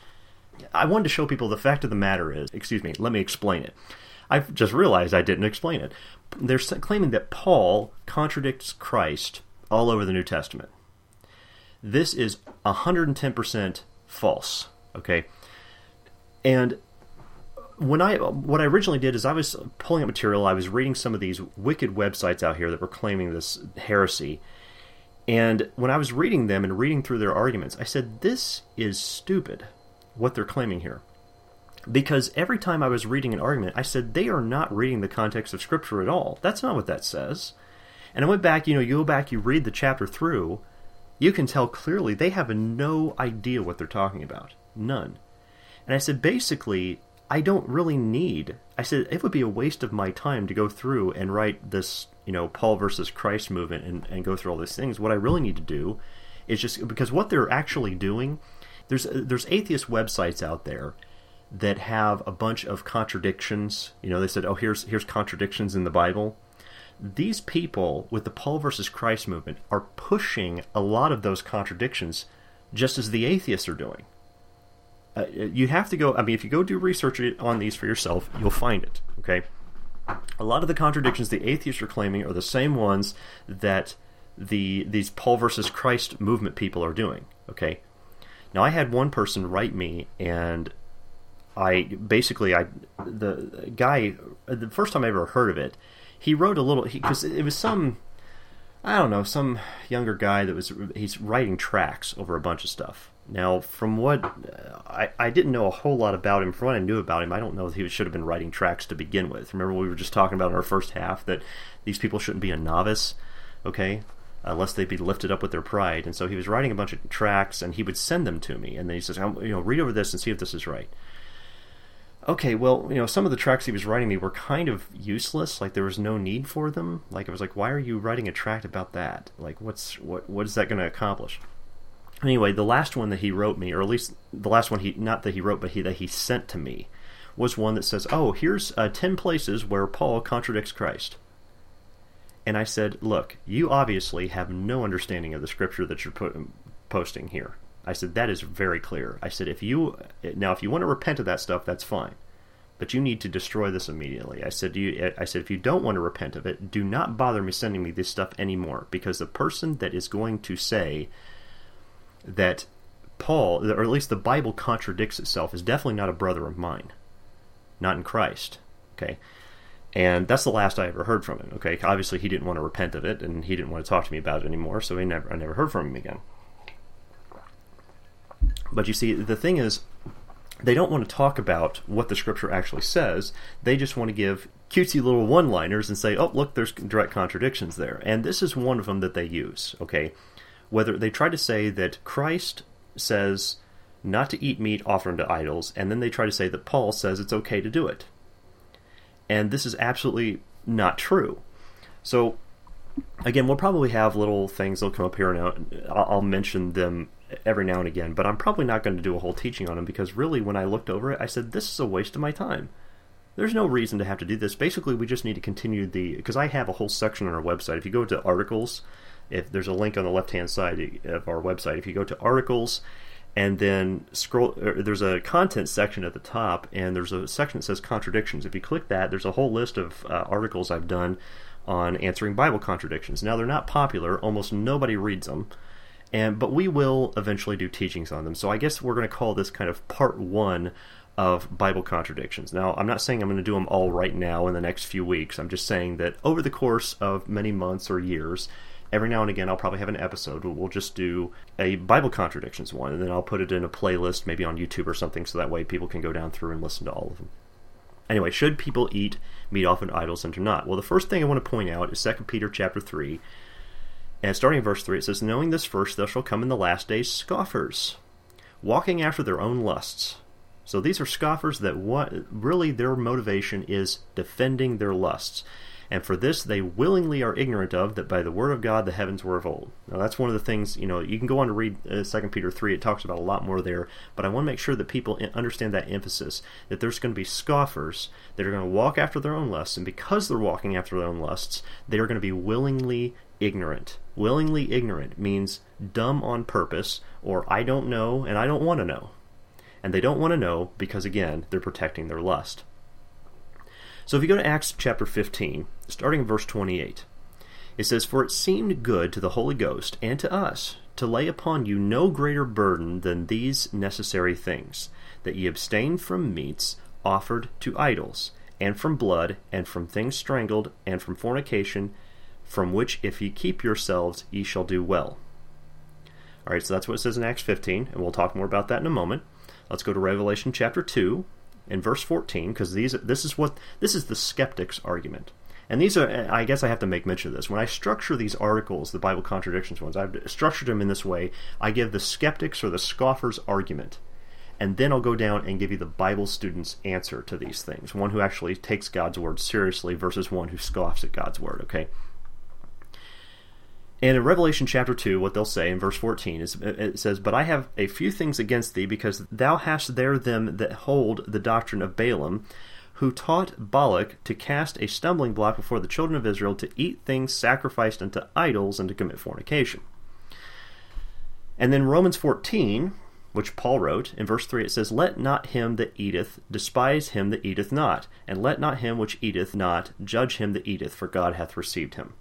I wanted to show people the fact of the matter is, excuse me, let me explain it. I've just realized I didn't explain it. They're claiming that Paul contradicts Christ all over the New Testament. This is one hundred ten percent false, okay? And when I what I originally did is I was pulling up material, I was reading some of these wicked websites out here that were claiming this heresy. And when I was reading them and reading through their arguments, I said, this is stupid, what they're claiming here. Because every time I was reading an argument, I said, they are not reading the context of Scripture at all. That's not what that says. And I went back, you know, you go back, you read the chapter through, you can tell clearly they have no idea what they're talking about. None. And I said, basically, I don't really need, I said, it would be a waste of my time to go through and write this, you know, Paul versus Christ movement and, and go through all these things. What I really need to do is just, because what they're actually doing, there's there's atheist websites out there that have a bunch of contradictions. You know, they said, oh, here's here's contradictions in the Bible. These people with the Paul versus Christ movement are pushing a lot of those contradictions just as the atheists are doing. Uh, you have to go, I mean, if you go do research on these for yourself, you'll find it, okay? A lot of the contradictions the atheists are claiming are the same ones that the these Paul versus Christ movement people are doing, okay? Now, I had one person write me, and I basically, I the guy, the first time I ever heard of it, he wrote a little, because it was some, I don't know, some younger guy that was, he's writing tracts over a bunch of stuff. Now, from what, uh, I, I didn't know a whole lot about him. From what I knew about him, I don't know if he should have been writing tracts to begin with. Remember we were just talking about in our first half that these people shouldn't be a novice, okay, unless they be lifted up with their pride. And so he was writing a bunch of tracts, and he would send them to me. And then he says, you know, read over this and see if this is right. Okay, well, you know, some of the tracts he was writing me were kind of useless. Like, there was no need for them. Like, I was like, why are you writing a tract about that? Like, what's what what is that going to accomplish? Anyway, the last one that he wrote me, or at least the last one he, not that he wrote, but he, that he sent to me, was one that says, oh, here's uh, ten places where Paul contradicts Christ. And I said, look, you obviously have no understanding of the Scripture that you're put, posting here. I said, that is very clear. I said, if you, now if you want to repent of that stuff, that's fine. But you need to destroy this immediately. I said, you, I said, if you don't want to repent of it, do not bother me sending me this stuff anymore. Because the person that is going to say that Paul, or at least the Bible contradicts itself, is definitely not a brother of mine. Not in Christ. Okay? And that's the last I ever heard from him. Okay? Obviously he didn't want to repent of it, and he didn't want to talk to me about it anymore, so he never, I never heard from him again. But you see, the thing is, they don't want to talk about what the Scripture actually says. They just want to give cutesy little one-liners and say, oh, look, there's direct contradictions there. And this is one of them that they use, okay? Whether they try to say that Christ says not to eat meat offered to idols, and then they try to say that Paul says it's okay to do it. And this is absolutely not true. So, again, we'll probably have little things that'll come up here now. I'll mention them every now and again, but I'm probably not going to do a whole teaching on them, because really, when I looked over it, I said, this is a waste of my time. There's no reason to have to do this. Basically, we just need to continue the, because I have a whole section on our website. If you go to articles, if there's a link on the left-hand side of our website, if you go to articles And then scroll. Or there's a content section at the top, and there's a section that says contradictions. If you click that, there's a whole list of uh, articles I've done on answering Bible contradictions. Now, they're not popular. Almost nobody reads them. And but we will eventually do teachings on them. So I guess we're going to call this kind of part one of Bible contradictions. Now, I'm not saying I'm going to do them all right now in the next few weeks. I'm just saying that over the course of many months or years, every now and again, I'll probably have an episode where we'll just do a Bible contradictions one, and then I'll put it in a playlist, maybe on YouTube or something, so that way people can go down through and listen to all of them. Anyway, should people eat meat offered to idols and or not? Well, the first thing I want to point out is Second Peter chapter three, and starting in verse three, it says, "Knowing this first, there shall come in the last days scoffers, walking after their own lusts." So these are scoffers that what really their motivation is defending their lusts. And for this they willingly are ignorant of, that by the word of God the heavens were of old. Now that's one of the things, you know, you can go on to read uh, Second Peter three, it talks about a lot more there, but I want to make sure that people understand that emphasis, that there's going to be scoffers that are going to walk after their own lusts, and because they're walking after their own lusts, they are going to be willingly ignorant. Willingly ignorant means dumb on purpose, or I don't know and I don't want to know. And they don't want to know because, again, they're protecting their lust. So if you go to Acts chapter fifteen, starting in verse twenty-eight, it says, "For it seemed good to the Holy Ghost and to us to lay upon you no greater burden than these necessary things, that ye abstain from meats offered to idols, and from blood, and from things strangled, and from fornication, from which if ye keep yourselves, ye shall do well." All right, so that's what it says in Acts fifteen, and we'll talk more about that in a moment. Let's go to Revelation chapter two and verse fourteen, because these this is what this is the skeptic's argument. And these are, I guess I have to make mention of this. When I structure these articles, the Bible contradictions ones, I've structured them in this way. I give the skeptic's or the scoffer's argument, and then I'll go down and give you the Bible student's answer to these things. One who actually takes God's word seriously versus one who scoffs at God's word, okay? And in Revelation chapter two, what they'll say in verse fourteen is, it says, "But I have a few things against thee, because thou hast there them that hold the doctrine of Balaam, who taught Balak to cast a stumbling block before the children of Israel, to eat things sacrificed unto idols, and to commit fornication." And then Romans fourteen, which Paul wrote, in verse three, it says, "Let not him that eateth despise him that eateth not, and let not him which eateth not judge him that eateth, for God hath received him."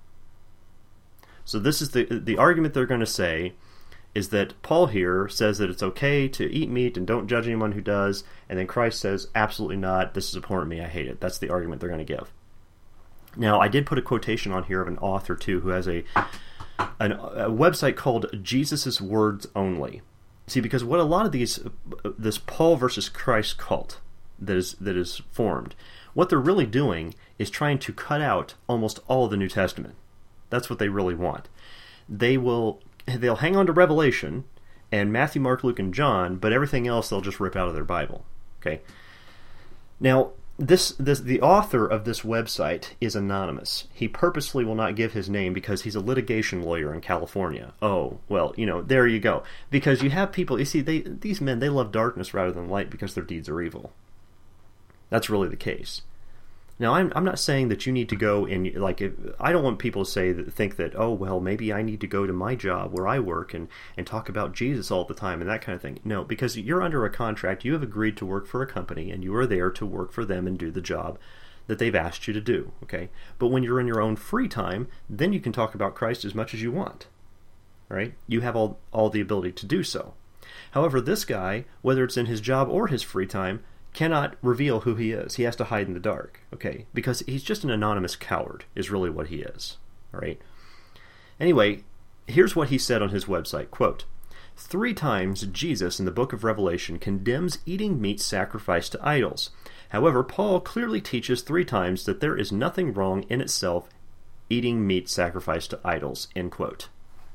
So this is the the argument they're going to say, is that Paul here says that it's okay to eat meat and don't judge anyone who does, and then Christ says, absolutely not, this is abhorrent to me, I hate it. That's the argument they're going to give. Now, I did put a quotation on here of an author, too, who has a, an, a website called Jesus' Words Only. See, because what a lot of these, this Paul versus Christ cult that is that is formed, what they're really doing is trying to cut out almost all of the New Testament. That's what they really want. They will, they'll hang on to Revelation and Matthew, Mark, Luke, and John, but everything else they'll just rip out of their Bible. Okay. Now, this, this the author of this website is anonymous. He purposely will not give his name because he's a litigation lawyer in California. Oh, well, you know, there you go. Because you have people, you see, they these men, they love darkness rather than light because their deeds are evil. That's really the case. Now, I'm I'm not saying that you need to go and, like, if, I don't want people to say that, think that, oh, well, maybe I need to go to my job where I work and, and talk about Jesus all the time and that kind of thing. No, because you're under a contract, you have agreed to work for a company, and you are there to work for them and do the job that they've asked you to do, okay? But when you're in your own free time, then you can talk about Christ as much as you want, right? You have all, all the ability to do so. However, this guy, whether it's in his job or his free time, cannot reveal who he is. He has to hide in the dark, okay? Because he's just an anonymous coward, is really what he is, all right? Anyway, here's what he said on his website, quote, "Three times Jesus in the book of Revelation condemns eating meat sacrificed to idols. However, Paul clearly teaches three times that there is nothing wrong in itself eating meat sacrificed to idols," end quote.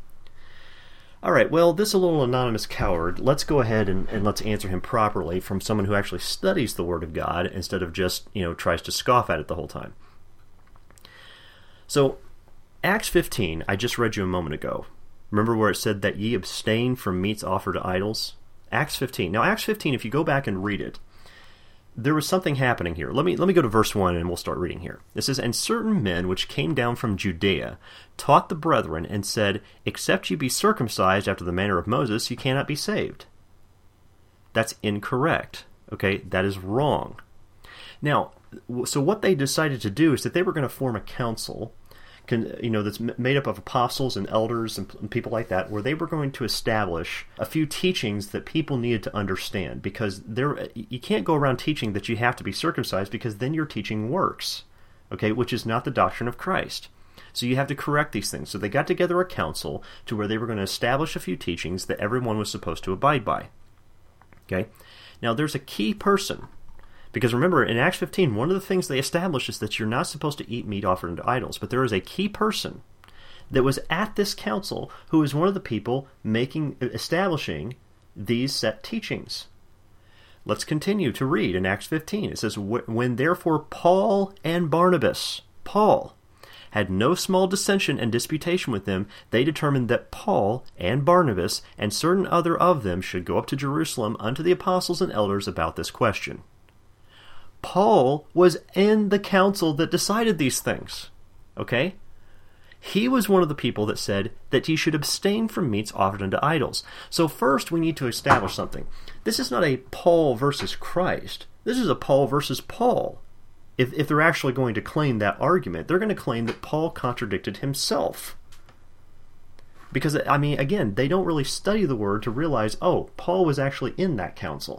All right, well, this little anonymous coward, let's go ahead and, and let's answer him properly from someone who actually studies the Word of God instead of just, you know, tries to scoff at it the whole time. So, Acts fifteen, I just read you a moment ago. Remember where it said that ye abstain from meats offered to idols? Acts fifteen. Now, Acts fifteen, if you go back and read it, there was something happening here. Let me let me go to verse one and we'll start reading here. It says, "And certain men which came down from Judea taught the brethren and said, Except ye be circumcised after the manner of Moses, ye cannot be saved." That's incorrect. Okay, that is wrong. Now, so what they decided to do is that they were going to form a council, can, you know, that's made up of apostles and elders and, and people like that, where they were going to establish a few teachings that people needed to understand, because there you can't go around teaching that you have to be circumcised, because then your teaching works, okay, which is not the doctrine of Christ. So you have to correct these things. So they got together a council to where they were going to establish a few teachings that everyone was supposed to abide by. Okay? Now there's a key person, because remember, in Acts fifteen, one of the things they established is that you're not supposed to eat meat offered unto idols. But there is a key person that was at this council who is one of the people making, establishing these set teachings. Let's continue to read in Acts fifteen. It says, "When therefore Paul and Barnabas," Paul, "had no small dissension and disputation with them, they determined that Paul and Barnabas and certain other of them should go up to Jerusalem unto the apostles and elders about this question." Paul was in the council that decided these things, okay? He was one of the people that said that you should abstain from meats offered unto idols. So first we need to establish something. This is not a Paul versus Christ. This is a Paul versus Paul. If, if they're actually going to claim that argument, they're going to claim that Paul contradicted himself. Because, I mean, again, they don't really study the word to realize, oh, Paul was actually in that council.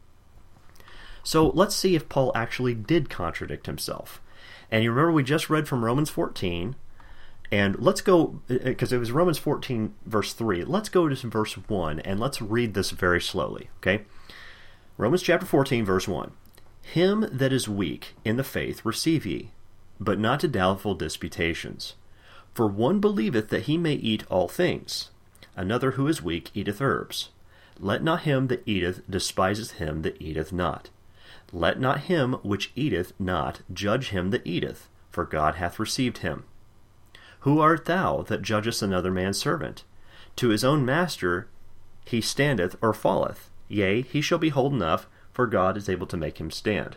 So let's see if Paul actually did contradict himself. And you remember we just read from Romans fourteen, and let's go, because it was Romans fourteen verse three, let's go to verse one, and let's read this very slowly, okay? Romans chapter fourteen verse one. "Him that is weak in the faith receive ye, but not to doubtful disputations. For one believeth that he may eat all things, another who is weak eateth herbs. Let not him that eateth despiseth him that eateth not. Let not him which eateth not judge him that eateth, for God hath received him. Who art thou that judgest another man's servant? To his own master he standeth or falleth. Yea, he shall be holden up, for God is able to make him stand."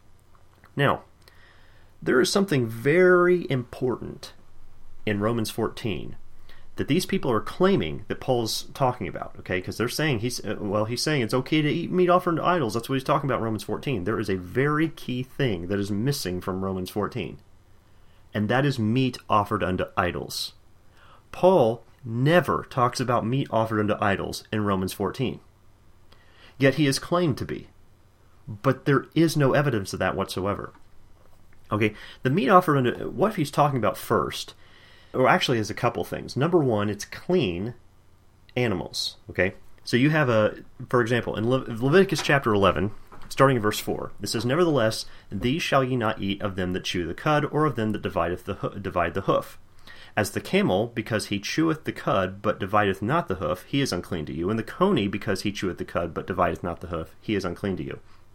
Now, there is something very important in Romans fourteen that these people are claiming that Paul's talking about, okay? Because they're saying, he's well, he's saying it's okay to eat meat offered to idols. That's what he's talking about in Romans fourteen. There is a very key thing that is missing from Romans fourteen, and that is meat offered unto idols. Paul never talks about meat offered unto idols in Romans fourteen, yet he is claimed to be. But there is no evidence of that whatsoever. Okay, the meat offered unto, what he's talking about first, or actually is a couple things. Number one, it's clean animals, okay? So you have a, for example, in Le- Leviticus chapter eleven, starting in verse four, it says, "Nevertheless, these shall ye not eat of them that chew the cud, or of them that divideth the ho- divide the hoof. As the camel, because he cheweth the cud, but divideth not the hoof, he is unclean to you. And the coney, because he cheweth the cud, but divideth not the hoof, he is unclean to you."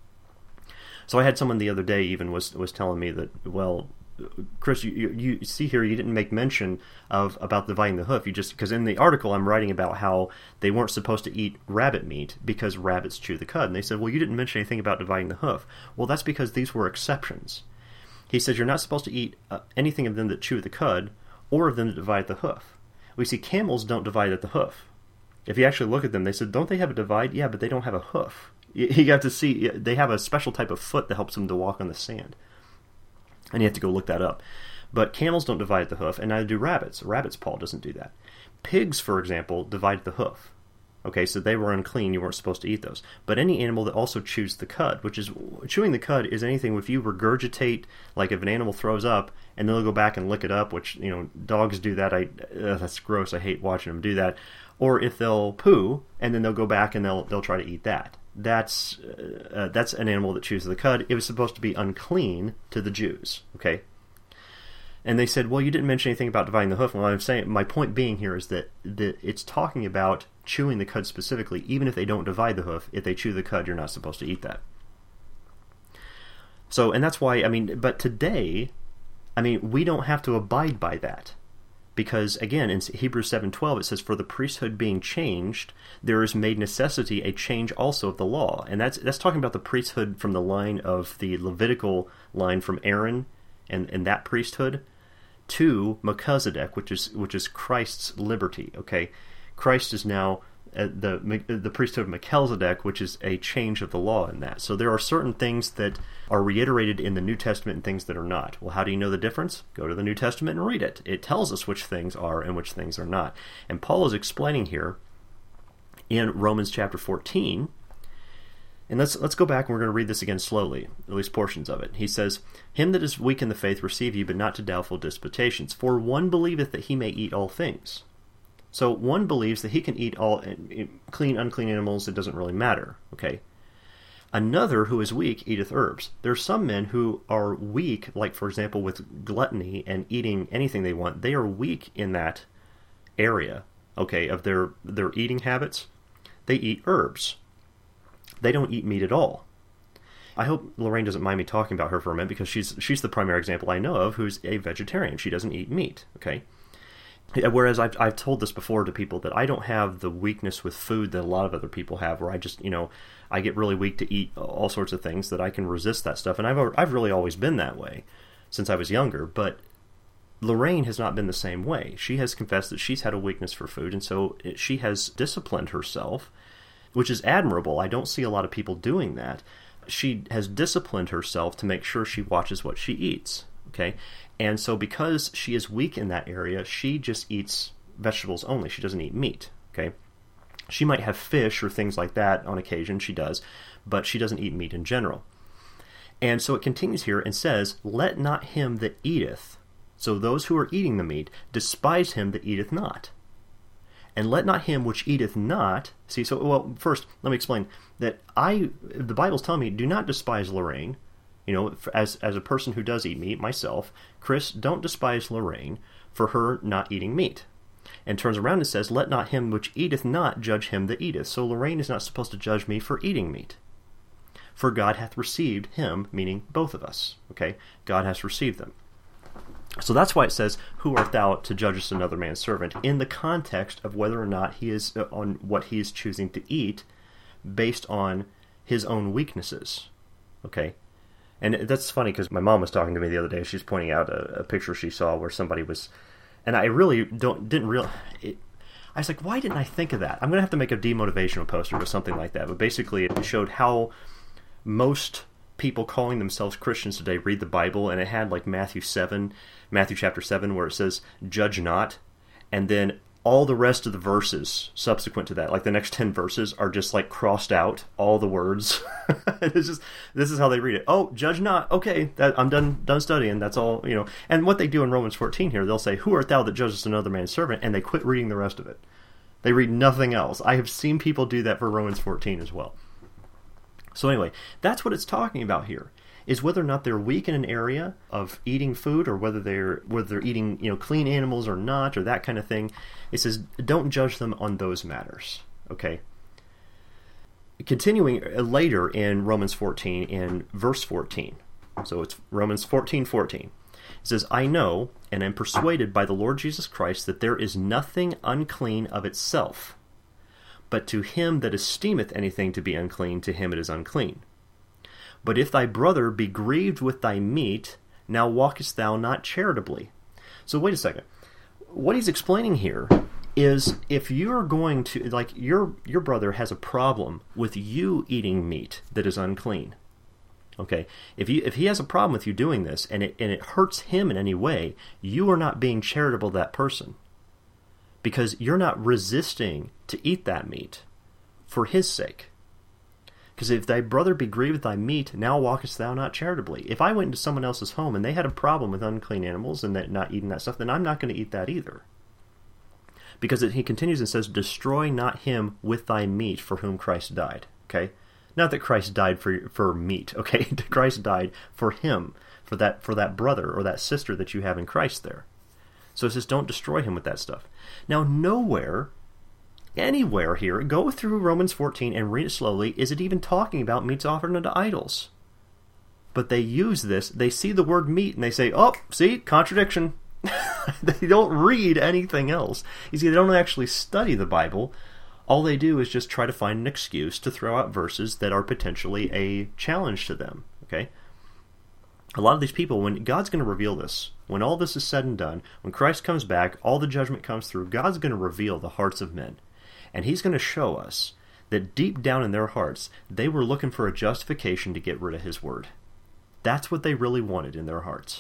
So I had someone the other day even was was telling me that, well, Chris, you, you, you see here, you didn't make mention of about dividing the hoof. You just, because in the article I'm writing about how they weren't supposed to eat rabbit meat because rabbits chew the cud. And they said, well, you didn't mention anything about dividing the hoof. Well, that's because these were exceptions. He says you're not supposed to eat uh, anything of them that chew the cud or of them that divide the hoof. We see camels don't divide at the hoof. If you actually look at them, they said, don't they have a divide? Yeah, but they don't have a hoof. You, you got to see, they have a special type of foot that helps them to walk on the sand. And you have to go look that up. But camels don't divide at the hoof, and neither do rabbits. Rabbit's paw doesn't do that. Pigs, for example, divide at the hoof. Okay, so they were unclean, you weren't supposed to eat those. But any animal that also chews the cud, which is, chewing the cud is anything if you regurgitate, like if an animal throws up, and they'll go back and lick it up, which, you know, dogs do that, I uh, that's gross, I hate watching them do that. Or if they'll poo, and then they'll go back and they'll they'll try to eat that. That's uh, that's an animal that chews the cud. It was supposed to be unclean to the Jews, okay? And they said, well, you didn't mention anything about dividing the hoof. Well, I'm saying, my point being here is that, that it's talking about chewing the cud specifically. Even if they don't divide the hoof, if they chew the cud, you're not supposed to eat that. So, and that's why, I mean, but today, I mean, we don't have to abide by that. Because, again, in Hebrews seven twelve, it says, for the priesthood being changed, there is made necessity a change also of the law. And that's that's talking about the priesthood from the line of the Levitical line from Aaron and, and that priesthood to Melchizedek, which is which is Christ's liberty. Okay, Christ is now uh, the the priesthood of Melchizedek, which is a change of the law in that. So there are certain things that are reiterated in the New Testament and things that are not. Well, how do you know the difference? Go to the New Testament and read it. It tells us which things are and which things are not. And Paul is explaining here in Romans chapter fourteen. And let's let's go back and we're going to read this again slowly, at least portions of it. He says, "Him that is weak in the faith receive ye, but not to doubtful disputations. For one believeth that he may eat all things." So one believes that he can eat all clean, unclean animals. It doesn't really matter. Okay. Another who is weak eateth herbs. There are some men who are weak, like for example with gluttony and eating anything they want. They are weak in that area. Okay, of their their eating habits. They eat herbs. They don't eat meat at all. I hope Lorraine doesn't mind me talking about her for a minute because she's she's the primary example I know of who's a vegetarian. She doesn't eat meat, okay? Whereas I've, I've told this before to people that I don't have the weakness with food that a lot of other people have where I just, you know, I get really weak to eat all sorts of things that I can resist that stuff. And I've, I've really always been that way since I was younger. But Lorraine has not been the same way. She has confessed that she's had a weakness for food, and so it, she has disciplined herself, which is admirable. I don't see a lot of people doing that. She has disciplined herself to make sure she watches what she eats, okay? And so because she is weak in that area, she just eats vegetables only. She doesn't eat meat, okay? She might have fish or things like that on occasion, she does, but she doesn't eat meat in general. And so it continues here and says, "Let not him that eateth," so those who are eating the meat, "despise him that eateth not. And let not him which eateth not," see, so, well, first, let me explain that I, the Bible's telling me, do not despise Lorraine. You know, as as a person who does eat meat, myself, Chris, don't despise Lorraine for her not eating meat. And turns around and says, "Let not him which eateth not judge him that eateth." So Lorraine is not supposed to judge me for eating meat. For God hath received him, meaning both of us, okay? God has received them. So that's why it says, "Who art thou to judgest another man's servant?" in the context of whether or not he is uh, on what he is choosing to eat based on his own weaknesses, okay? And that's funny because my mom was talking to me the other day. She's pointing out a, a picture she saw where somebody was, and I really don't didn't real. It, I was like, why didn't I think of that? I'm gonna have to make a demotivational poster or something like that. But basically, it showed how most people calling themselves Christians today read the Bible, and it had like Matthew seven, Matthew chapter seven, where it says, "Judge not," and then all the rest of the verses subsequent to that, like the next ten verses, are just like crossed out, all the words. It's just, this is how they read it. Oh, judge not. Okay, that, I'm done done studying. That's all, you know. And what they do in Romans fourteen here, they'll say, "Who art thou that judgest another man's servant?" And they quit reading the rest of it. They read nothing else. I have seen people do that for Romans fourteen as well. So anyway, that's what it's talking about here, is whether or not they're weak in an area of eating food, or whether they're whether they're eating, you know, clean animals or not, or that kind of thing. It says, don't judge them on those matters. Okay. Continuing later in Romans fourteen, in verse fourteen. So it's Romans fourteen fourteen. It says, "I know and am persuaded by the Lord Jesus Christ that there is nothing unclean of itself, but to him that esteemeth anything to be unclean, to him it is unclean. But if thy brother be grieved with thy meat, now walkest thou not charitably." So wait a second. What he's explaining here is, if you're going to, like, your your brother has a problem with you eating meat that is unclean, okay? If you if he has a problem with you doing this, and it and it hurts him in any way, you are not being charitable to that person, because you're not resisting to eat that meat for his sake. Because if thy brother be grieved with thy meat, now walkest thou not charitably. If I went into someone else's home and they had a problem with unclean animals and that not eating that stuff, then I'm not going to eat that either. Because it, he continues and says, "Destroy not him with thy meat for whom Christ died." Okay? Not that Christ died for for meat, okay? Christ died for him, for that for that brother or that sister that you have in Christ there. So it says, don't destroy him with that stuff. Now, nowhere, anywhere here, go through Romans fourteen and read it slowly, is it even talking about meats offered unto idols. But they use this, they see the word meat, and they say, oh, see, contradiction. They don't read anything else. You see, they don't actually study the Bible. All they do is just try to find an excuse to throw out verses that are potentially a challenge to them, okay? A lot of these people, when God's going to reveal this, when all this is said and done, when Christ comes back, all the judgment comes through, God's going to reveal the hearts of men. And he's going to show us that deep down in their hearts, they were looking for a justification to get rid of his word. That's what they really wanted in their hearts.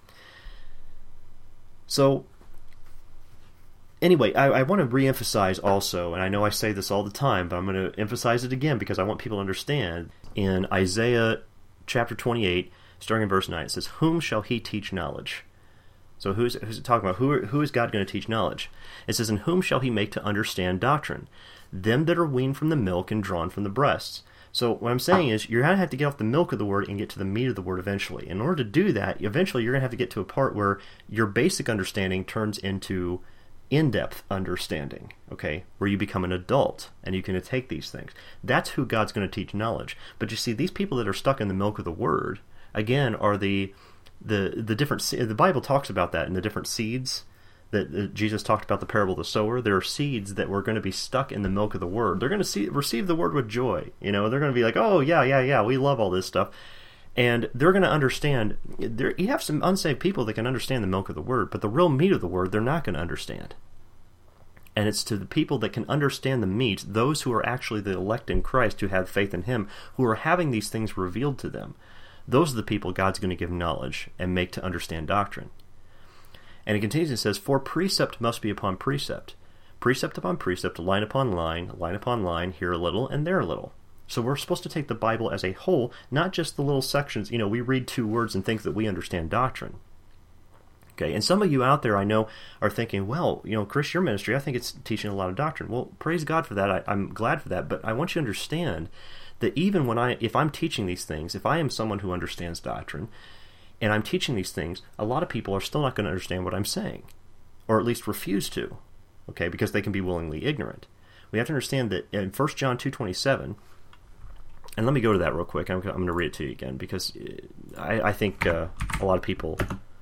So, anyway, I, I want to reemphasize also, and I know I say this all the time, but I'm going to emphasize it again because I want people to understand. In Isaiah chapter twenty-eight, starting in verse nine, it says, "Whom shall he teach knowledge?" So who's, who's it talking about? Who, who is God going to teach knowledge? It says, "And whom shall he make to understand doctrine? Them that are weaned from the milk and drawn from the breasts." So what I'm saying is you're going to have to get off the milk of the word and get to the meat of the word eventually. In order to do that, eventually you're going to have to get to a part where your basic understanding turns into in-depth understanding, okay, where you become an adult and you can take these things. That's who God's going to teach knowledge. But you see, these people that are stuck in the milk of the word, again, are the the the different. The Bible talks about that in the different seeds. That, that Jesus talked about the parable of the sower. There are seeds that were going to be stuck in the milk of the word. They're going to see, receive the word with joy. You know, they're going to be like, "Oh yeah, yeah, yeah, we love all this stuff," and they're going to understand. There, you have some unsaved people that can understand the milk of the word, but the real meat of the word, they're not going to understand. And it's to the people that can understand the meat, those who are actually the elect in Christ, who have faith in Him, who are having these things revealed to them. Those are the people God's going to give knowledge and make to understand doctrine. And it continues and says, "For precept must be upon precept, precept upon precept, line upon line, line upon line, here a little and there a little." So we're supposed to take the Bible as a whole, not just the little sections. You know, we read two words and think that we understand doctrine. Okay, and some of you out there, I know, are thinking, well, you know, Chris, your ministry, I think it's teaching a lot of doctrine. Well, praise God for that. I, I'm glad for that. But I want you to understand that even when I, if I'm teaching these things, if I am someone who understands doctrine, and I'm teaching these things, a lot of people are still not going to understand what I'm saying, or at least refuse to, okay, because they can be willingly ignorant. We have to understand that in First John two twenty-seven, and let me go to that real quick. I'm, I'm going to read it to you again, because I, I think uh, a lot of people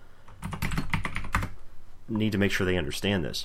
need to make sure they understand this.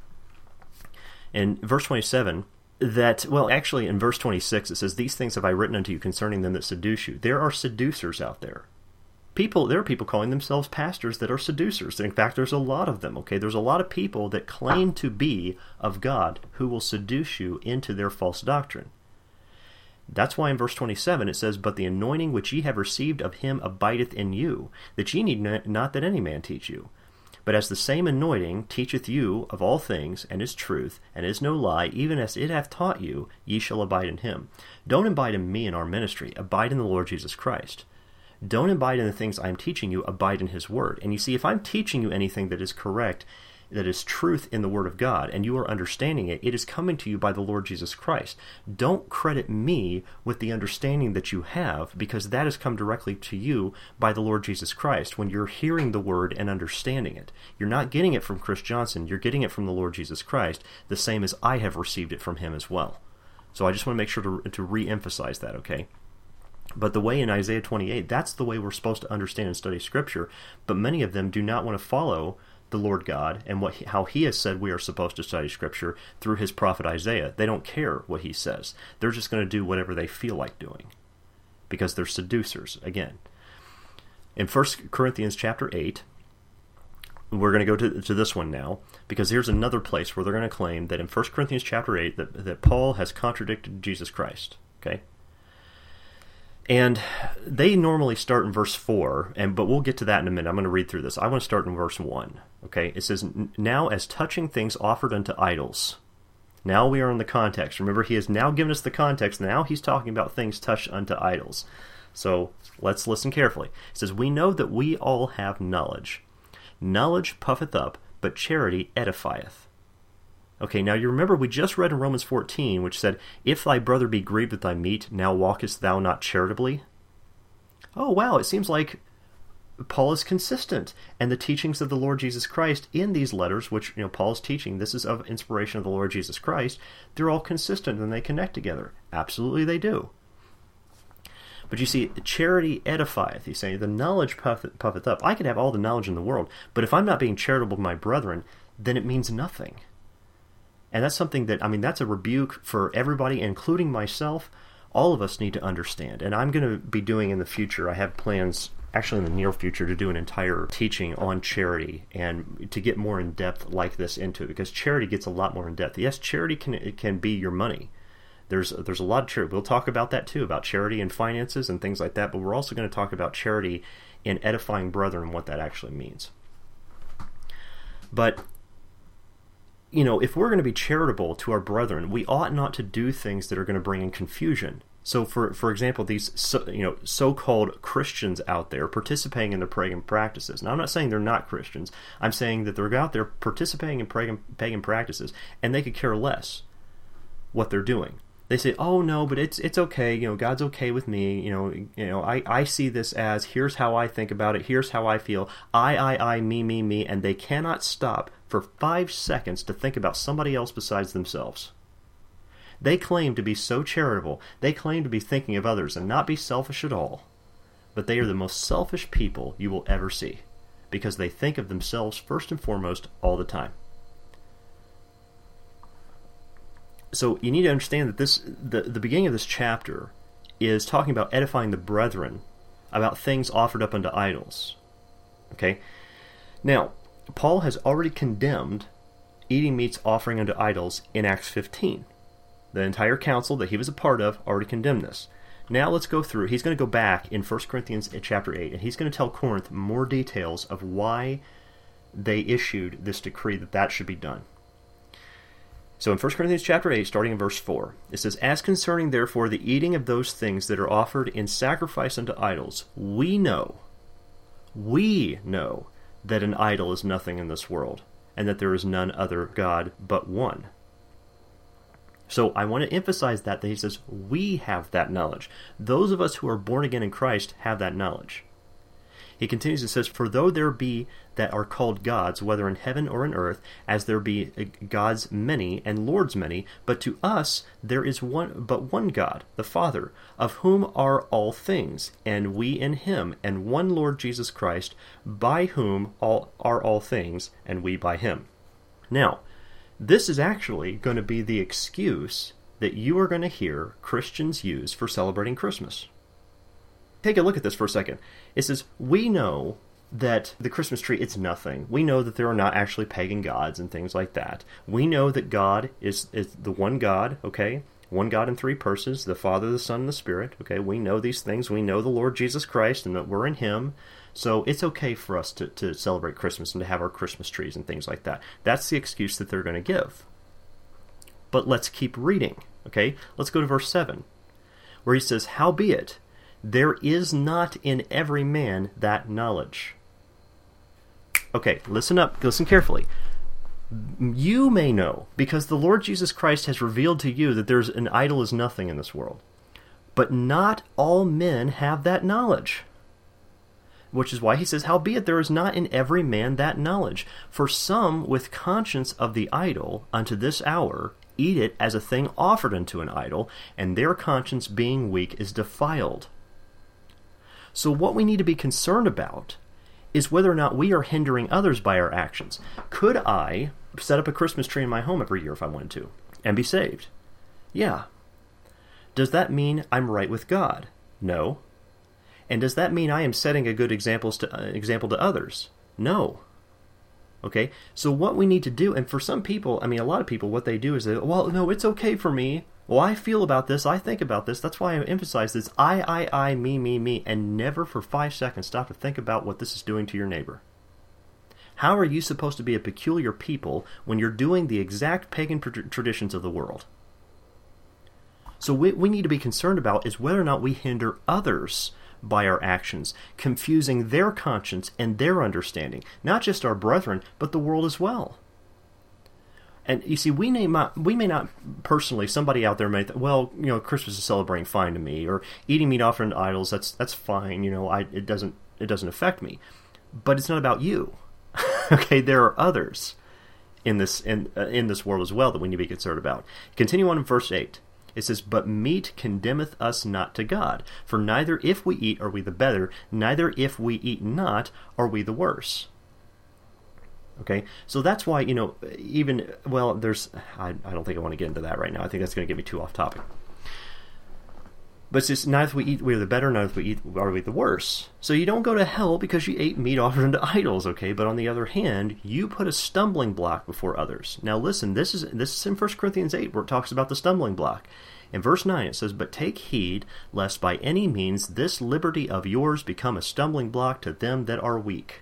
In verse twenty-seven, that, well, actually in verse twenty-six, it says, "These things have I written unto you concerning them that seduce you." There are seducers out there. People, there are people calling themselves pastors that are seducers. In fact, there's a lot of them, okay? There's a lot of people that claim to be of God who will seduce you into their false doctrine. That's why in verse twenty-seven it says, "But the anointing which ye have received of him abideth in you, that ye need not that any man teach you. But as the same anointing teacheth you of all things, and is truth, and is no lie, even as it hath taught you, ye shall abide in him." Don't abide in me and our ministry. Abide in the Lord Jesus Christ. Don't abide in the things I'm teaching you, abide in His Word. And you see, if I'm teaching you anything that is correct, that is truth in the Word of God, and you are understanding it, it is coming to you by the Lord Jesus Christ. Don't credit me with the understanding that you have, because that has come directly to you by the Lord Jesus Christ when you're hearing the Word and understanding it. You're not getting it from Chris Johnson, you're getting it from the Lord Jesus Christ, the same as I have received it from Him as well. So I just want to make sure to, to re-emphasize that, okay? But the way in Isaiah twenty-eight, that's the way we're supposed to understand and study Scripture, but many of them do not want to follow the Lord God and what he, how He has said we are supposed to study Scripture through His prophet Isaiah. They don't care what he says. They're just going to do whatever they feel like doing, because they're seducers, again. In First Corinthians chapter eight, we're going to go to, to this one now, because here's another place where they're going to claim that in First Corinthians chapter eight that, that Paul has contradicted Jesus Christ, okay? And they normally start in verse four, and but we'll get to that in a minute. I'm going to read through this. I want to start in verse one. Okay, it says, "Now as touching things offered unto idols." Now we are in the context. Remember, he has now given us the context. Now he's talking about things touched unto idols. So let's listen carefully. It says, "We know that we all have knowledge. Knowledge puffeth up, but charity edifieth." Okay, now you remember we just read in Romans fourteen, which said, "If thy brother be grieved with thy meat, now walkest thou not charitably?" Oh, wow, it seems like Paul is consistent, and the teachings of the Lord Jesus Christ in these letters, which, you know, Paul is teaching, this is of inspiration of the Lord Jesus Christ, they're all consistent and they connect together. Absolutely they do. But you see, charity edifieth. He's saying, the knowledge puffeth, puffeth up. I could have all the knowledge in the world, but if I'm not being charitable to my brethren, then it means nothing. And that's something that, I mean, that's a rebuke for everybody, including myself. All of us need to understand. And I'm going to be doing in the future, I have plans actually in the near future, to do an entire teaching on charity and to get more in depth like this into it, because charity gets a lot more in depth. Yes, charity can it can be your money. There's there's a lot of charity. We'll talk about that too, about charity and finances and things like that, but we're also going to talk about charity in edifying brethren and what that actually means. But, you know, if we're going to be charitable to our brethren, we ought not to do things that are going to bring in confusion. So, for for example, these so, you know so-called Christians out there participating in their pagan practices. Now, I'm not saying they're not Christians. I'm saying that they're out there participating in pagan, pagan practices, and they could care less what they're doing. They say, "Oh no, but it's it's okay. You know, God's okay with me. You know, you know, I, I see this as here's how I think about it. Here's how I feel. I I I me me me," and they cannot stop for five seconds to think about somebody else besides themselves. They claim to be so charitable. They claim to be thinking of others and not be selfish at all. But they are the most selfish people you will ever see, because they think of themselves first and foremost all the time. So you need to understand that this the, the beginning of this chapter is talking about edifying the brethren, about things offered up unto idols. Okay? Now, Paul has already condemned eating meats offering unto idols in Acts fifteen. The entire council that he was a part of already condemned this. Now let's go through. He's going to go back in First Corinthians chapter eight, and he's going to tell Corinth more details of why they issued this decree that that should be done. So in First Corinthians chapter eight, starting in verse four, it says, "As concerning therefore the eating of those things that are offered in sacrifice unto idols, we know, we know that an idol is nothing in this world, and that there is none other God but one." So I want to emphasize that, that he says, we have that knowledge. Those of us who are born again in Christ have that knowledge. He continues and says, "For though there be that are called gods, whether in heaven or in earth, as there be gods many and lords many, but to us there is one but one God, the Father, of whom are all things, and we in him, and one Lord Jesus Christ, by whom all are all things, and we by him." Now, this is actually going to be the excuse that you are going to hear Christians use for celebrating Christmas. Take a look at this for a second. It says, we know that the Christmas tree, it's nothing. We know that there are not actually pagan gods and things like that. We know that God is, is the one God, okay? One God in three persons, the Father, the Son, and the Spirit, okay? We know these things. We know the Lord Jesus Christ and that we're in him. So it's okay for us to, to celebrate Christmas and to have our Christmas trees and things like that. That's the excuse that they're going to give. But let's keep reading, okay? Let's go to verse seven, where he says, "Howbeit, there is not in every man that knowledge." Okay, listen up, listen carefully. You may know, because the Lord Jesus Christ has revealed to you that there's an idol is nothing in this world. But not all men have that knowledge. Which is why he says, "Howbeit there is not in every man that knowledge. For some with conscience of the idol unto this hour eat it as a thing offered unto an idol, and their conscience being weak is defiled." So what we need to be concerned about is whether or not we are hindering others by our actions. Could I set up a Christmas tree in my home every year if I wanted to, and be saved? Yeah. Does that mean I'm right with God? No. And does that mean I am setting a good examples to, uh, example to others? No. Okay? So what we need to do, and for some people, I mean, a lot of people, what they do is they, well, no, it's okay for me. Well, I feel about this, I think about this, that's why I emphasize this I, I, I, me, me, me, and never for five seconds stop to think about what this is doing to your neighbor. How are you supposed to be a peculiar people when you're doing the exact pagan traditions of the world? So what we need to be concerned about is whether or not we hinder others by our actions, confusing their conscience and their understanding, not just our brethren, but the world as well. And you see, we may not, we may not personally, somebody out there may think, well, you know, Christmas is celebrating fine to me, or eating meat offered to idols, that's that's fine, you know, I, it doesn't it doesn't affect me. But it's not about you. Okay, there are others in this in uh, in this world as well that we need to be concerned about. Continue on in verse eight. It says, "But meat condemneth us not to God, for neither if we eat are we the better, neither if we eat not are we the worse." Okay, so that's why, you know, even, well, there's, I, I don't think I want to get into that right now. I think that's going to get me too off topic. But it's just, neither we eat we're the better, neither we eat are we the worse. So you don't go to hell because you ate meat offered unto idols, okay? But on the other hand, you put a stumbling block before others. Now listen, this is this is in First Corinthians eight where it talks about the stumbling block. In verse nine it says, "But take heed, lest by any means this liberty of yours become a stumbling block to them that are weak."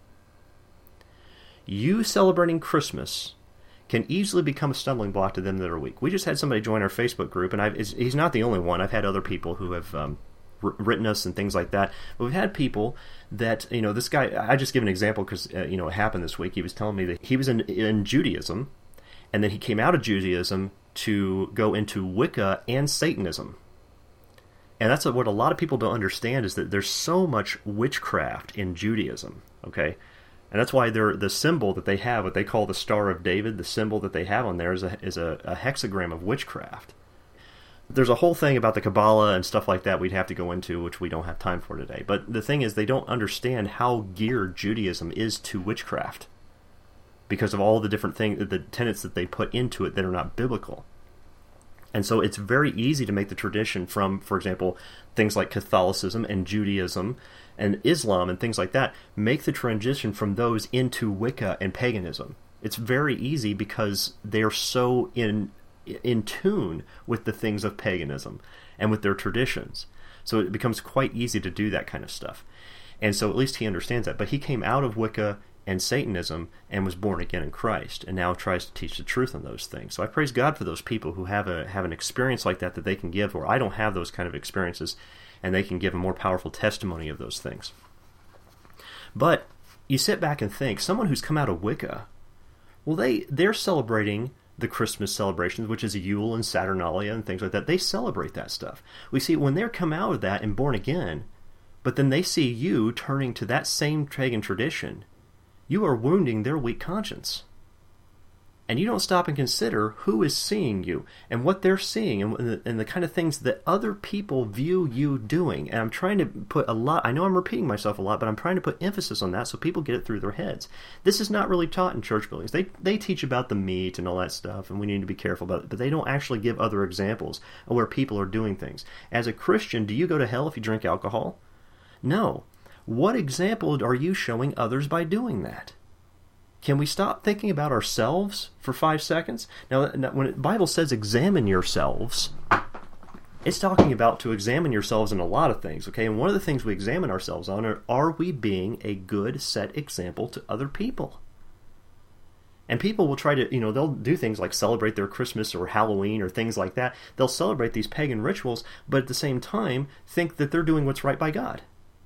You celebrating Christmas can easily become a stumbling block to them that are weak. We just had somebody join our Facebook group, and I've, he's not the only one. I've had other people who have um, r- written us and things like that. But we've had people that, you know, this guy, I just give an example because, uh, you know, it happened this week. He was telling me that he was in, in Judaism, and then he came out of Judaism to go into Wicca and Satanism. And that's what a lot of people don't understand, is that there's so much witchcraft in Judaism, okay? And that's why they're, the symbol that they have, what they call the Star of David, the symbol that they have on there is a, is a, a hexagram of witchcraft. There's a whole thing about the Kabbalah and stuff like that we'd have to go into, which we don't have time for today. But the thing is, they don't understand how geared Judaism is to witchcraft because of all the different things, the tenets that they put into it that are not biblical. And so it's very easy to make the tradition from, for example, things like Catholicism and Judaism and Islam and things like that, make the transition from those into Wicca and paganism. It's very easy because they're so in in tune with the things of paganism and with their traditions. So it becomes quite easy to do that kind of stuff. And so at least he understands that. But he came out of Wicca and Satanism and was born again in Christ, and now tries to teach the truth on those things. So I praise God for those people who have a have an experience like that that they can give, where I don't have those kind of experiences, and they can give a more powerful testimony of those things. But you sit back and think, someone who's come out of Wicca, well, they, they're celebrating the Christmas celebrations, which is Yule and Saturnalia and things like that. They celebrate that stuff. We see when they're come out of that and born again, but then they see you turning to that same pagan tradition, you are wounding their weak conscience. And you don't stop and consider who is seeing you and what they're seeing and the, and the kind of things that other people view you doing. And I'm trying to put a lot, I know I'm repeating myself a lot, but I'm trying to put emphasis on that so people get it through their heads. This is not really taught in church buildings. They they teach about the meat and all that stuff, and we need to be careful about it, but they don't actually give other examples of where people are doing things. As a Christian, do you go to hell if you drink alcohol? No. What example are you showing others by doing that? Can we stop thinking about ourselves for five seconds? Now, when the Bible says examine yourselves, it's talking about to examine yourselves in a lot of things, okay? And one of the things we examine ourselves on are, are we being a good set example to other people? And people will try to, you know, they'll do things like celebrate their Christmas or Halloween or things like that. They'll celebrate these pagan rituals, but at the same time think that they're doing what's right by God.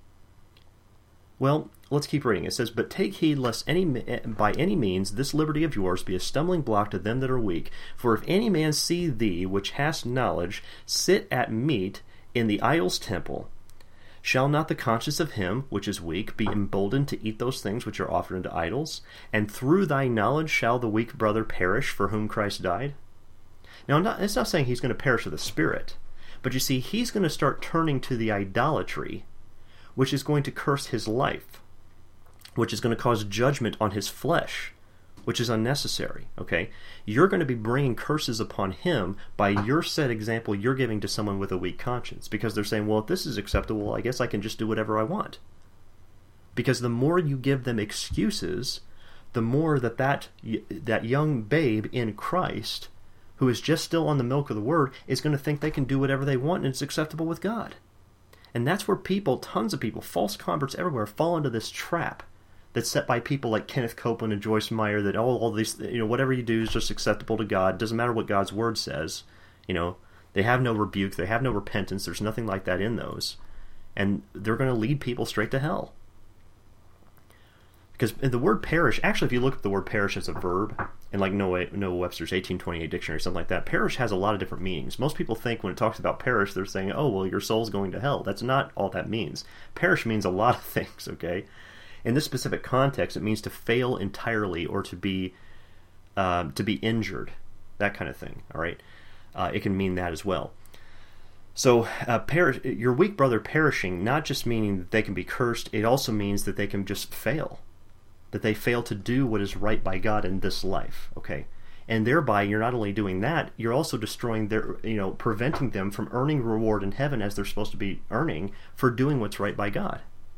Well, let's keep reading. It says, "But take heed lest any by any means this liberty of yours be a stumbling block to them that are weak. For if any man see thee, which hast knowledge, sit at meat in the idol's temple, shall not the conscience of him which is weak be emboldened to eat those things which are offered unto idols? And through thy knowledge shall the weak brother perish for whom Christ died?" Now, I'm not, it's not saying he's going to perish with the Spirit, but you see, he's going to start turning to the idolatry, which is going to curse his life, which is going to cause judgment on his flesh, which is unnecessary, okay? You're going to be bringing curses upon him by your set example you're giving to someone with a weak conscience, because they're saying, well, if this is acceptable, I guess I can just do whatever I want. Because the more you give them excuses, the more that that, that young babe in Christ, who is just still on the milk of the Word, is going to think they can do whatever they want and it's acceptable with God. And that's where people, tons of people, false converts everywhere, fall into this trap that's set by people like Kenneth Copeland and Joyce Meyer, that all, all these, you know, whatever you do is just acceptable to God. Doesn't matter what God's Word says. You know, they have no rebuke, they have no repentance, there's nothing like that in those. And they're going to lead people straight to hell. Because the word perish, actually, if you look at the word perish as a verb, in like Noah, Noah Webster's eighteen twenty-eight dictionary, something like that, perish has a lot of different meanings. Most people think when it talks about perish, they're saying, oh, well, your soul's going to hell. That's not all that means. Perish means a lot of things, okay? In this specific context, it means to fail entirely or to be uh, to be injured, that kind of thing, all right? Uh, it can mean that as well. So, uh, perish, your weak brother perishing, not just meaning that they can be cursed, it also means that they can just fail. That they fail to do what is right by God in this life, okay? And thereby, you're not only doing that, you're also destroying their, you know, preventing them from earning reward in heaven as they're supposed to be earning for doing what's right by God.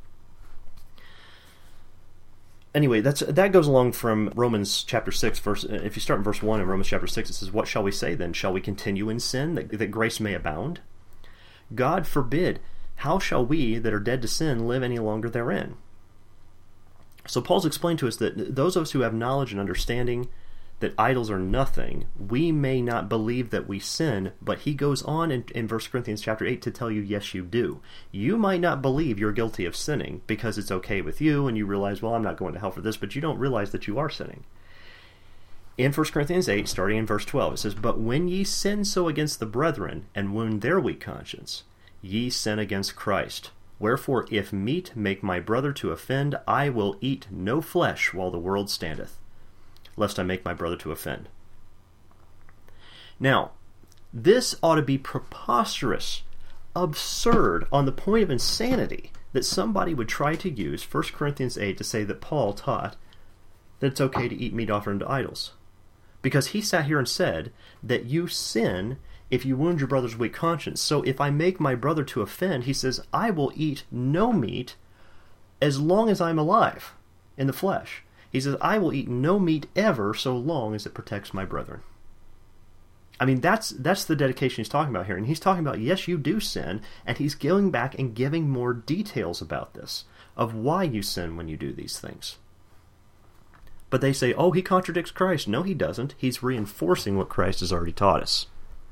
Anyway, that's that goes along from Romans chapter six, verse. If you start in verse one in Romans chapter six, it says, "What shall we say then? Shall we continue in sin, that, that grace may abound? God forbid. How shall we that are dead to sin live any longer therein?" So Paul's explained to us that those of us who have knowledge and understanding that idols are nothing, we may not believe that we sin, but he goes on in, in First Corinthians chapter eight to tell you, yes, you do. You might not believe you're guilty of sinning because it's okay with you, and you realize, well, I'm not going to hell for this, but you don't realize that you are sinning. In First Corinthians eight, starting in verse twelve, it says, "But when ye sin so against the brethren, and wound their weak conscience, ye sin against Christ. Wherefore, if meat make my brother to offend, I will eat no flesh while the world standeth, lest I make my brother to offend." Now, this ought to be preposterous, absurd, on the point of insanity, that somebody would try to use First Corinthians eight to say that Paul taught that it's okay to eat meat offered unto idols. Because he sat here and said that you sin if you wound your brother's weak conscience. So if I make my brother to offend, he says, I will eat no meat as long as I'm alive in the flesh. He says, I will eat no meat ever so long as it protects my brethren. I mean, that's that's the dedication he's talking about here. And he's talking about, yes, you do sin, and he's going back and giving more details about this, of why you sin when you do these things. But they say, oh, he contradicts Christ. No, he doesn't. He's reinforcing what Christ has already taught us.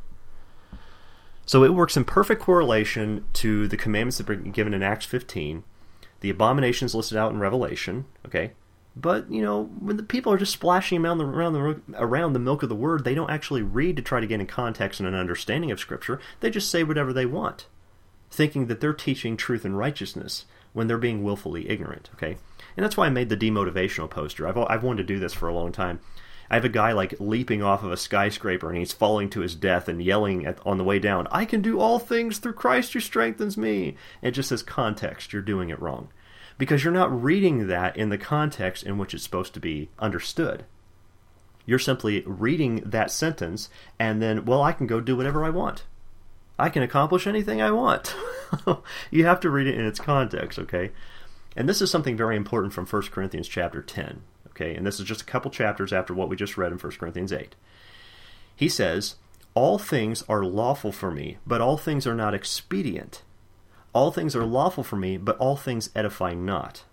So it works in perfect correlation to the commandments that are given in Acts fifteen, the abominations listed out in Revelation, okay? But, you know, when the people are just splashing around the, around the, around the milk of the Word, they don't actually read to try to get in context and an understanding of Scripture. They just say whatever they want, thinking that they're teaching truth and righteousness when they're being willfully ignorant, okay? And that's why I made the demotivational poster. I've, I've wanted to do this for a long time. I have a guy like leaping off of a skyscraper and he's falling to his death and yelling at, on the way down, I can do all things through Christ who strengthens me. And it just says context. You're doing it wrong. Because you're not reading that in the context in which it's supposed to be understood. You're simply reading that sentence and then, well, I can go do whatever I want. I can accomplish anything I want. You have to read it in its context, okay? And this is something very important from First Corinthians chapter ten. Okay, and this is just a couple chapters after what we just read in First Corinthians eight. He says, all things are lawful for me, but all things are not expedient. All things are lawful for me, but all things edify not.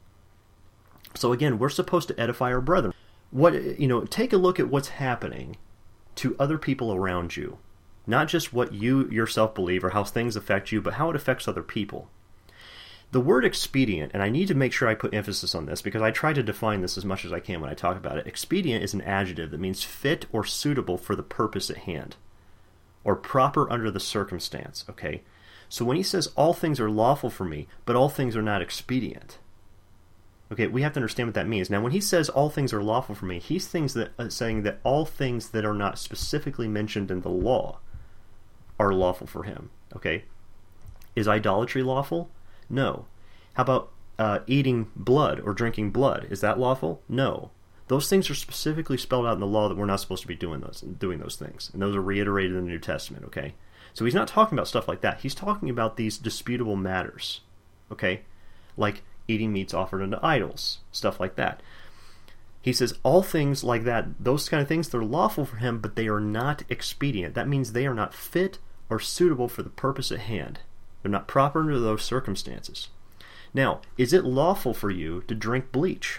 So again, we're supposed to edify our brethren. What, you know, take a look at what's happening to other people around you. Not just what you yourself believe or how things affect you, but how it affects other people. The word expedient, and I need to make sure I put emphasis on this because I try to define this as much as I can when I talk about it. Expedient is an adjective that means fit or suitable for the purpose at hand, or proper under the circumstance, okay? So when he says all things are lawful for me, but all things are not expedient, okay, we have to understand what that means. Now when he says all things are lawful for me, he's things that, uh, saying that all things that are not specifically mentioned in the law are lawful for him, okay? Is idolatry lawful? No. How about uh, eating blood or drinking blood? Is that lawful? No. Those things are specifically spelled out in the law that we're not supposed to be doing those doing those things. And those are reiterated in the New Testament, okay? So he's not talking about stuff like that. He's talking about these disputable matters, okay? Like eating meats offered unto idols, stuff like that. He says all things like that, those kind of things, they're lawful for him, but they are not expedient. That means they are not fit or suitable for the purpose at hand. They're not proper under those circumstances. Now, is it lawful for you to drink bleach?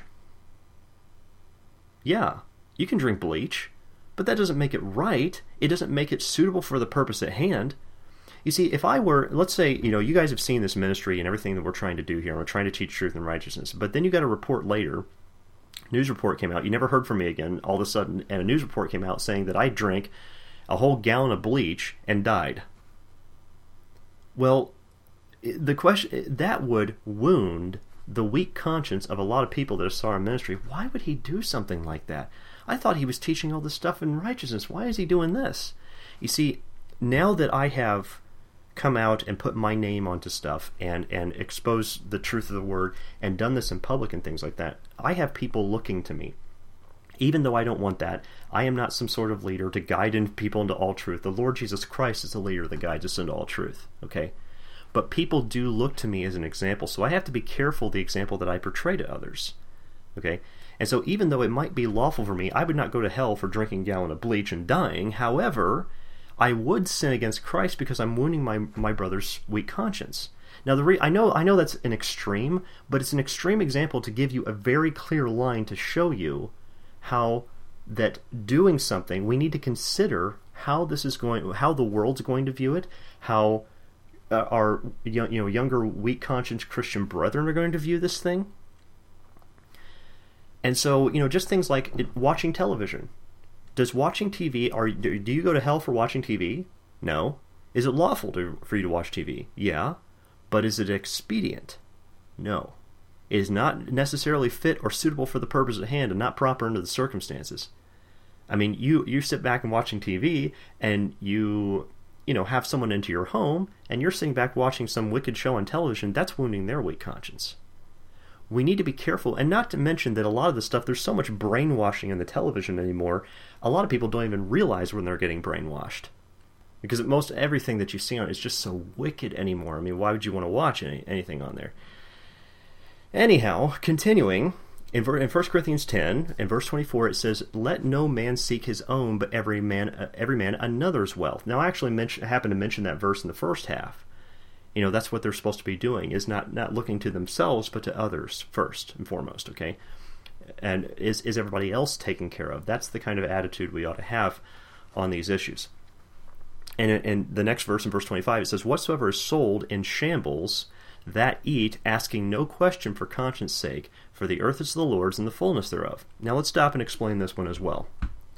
Yeah, you can drink bleach, but that doesn't make it right. It doesn't make it suitable for the purpose at hand. You see, if I were, let's say, you know, you guys have seen this ministry and everything that we're trying to do here. We're trying to teach truth and righteousness. But then you got a report later, news report came out. You never heard from me again all of a sudden, and a news report came out saying that I drank a whole gallon of bleach and died. Well, the question, that would wound the weak conscience of a lot of people that saw our ministry. Why would he do something like that? I thought he was teaching all this stuff in righteousness. Why is he doing this? You see, now that I have come out and put my name onto stuff and, and exposed the truth of the word and done this in public and things like that, I have people looking to me Even though I don't want that, I am not some sort of leader to guide in people into all truth. The Lord Jesus Christ is the leader that guides us into all truth, okay? But people do look to me as an example, so I have to be careful the example that I portray to others, okay? And so even though it might be lawful for me, I would not go to hell for drinking a gallon of bleach and dying. However, I would sin against Christ because I'm wounding my, my brother's weak conscience. Now, the re- I know I know that's an extreme, but it's an extreme example to give you a very clear line to show you how that doing something, we need to consider how this is going, how the world's going to view it, how uh, our you know younger weak conscience Christian brethren are going to view this thing. And so, you know, just things like it, watching television. Does watching T V, are do you go to hell for watching T V? No. Is it lawful to, for you to watch T V? Yeah. But is it expedient? No. It is not necessarily fit or suitable for the purpose at hand and not proper under the circumstances. I mean, you, you sit back and watching T V and you, you know, have someone into your home and you're sitting back watching some wicked show on television, that's wounding their weak conscience. We need to be careful, and not to mention that a lot of the stuff, there's so much brainwashing in the television anymore, a lot of people don't even realize when they're getting brainwashed. Because most everything that you see on it is just so wicked anymore. I mean, why would you want to watch any, anything on there? Anyhow, continuing, in, in First Corinthians ten, in verse twenty-four, it says, "Let no man seek his own, but every man uh, every man another's wealth." Now, I actually mention, happened to mention that verse in the first half. You know, that's what they're supposed to be doing, is not, not looking to themselves, but to others first and foremost, okay? And is, is everybody else taken care of? That's the kind of attitude we ought to have on these issues. And in the next verse, in verse twenty-five, it says, "Whatsoever is sold in shambles, that eat, asking no question for conscience sake, for the earth is the Lord's and the fullness thereof." Now let's stop and explain this one as well.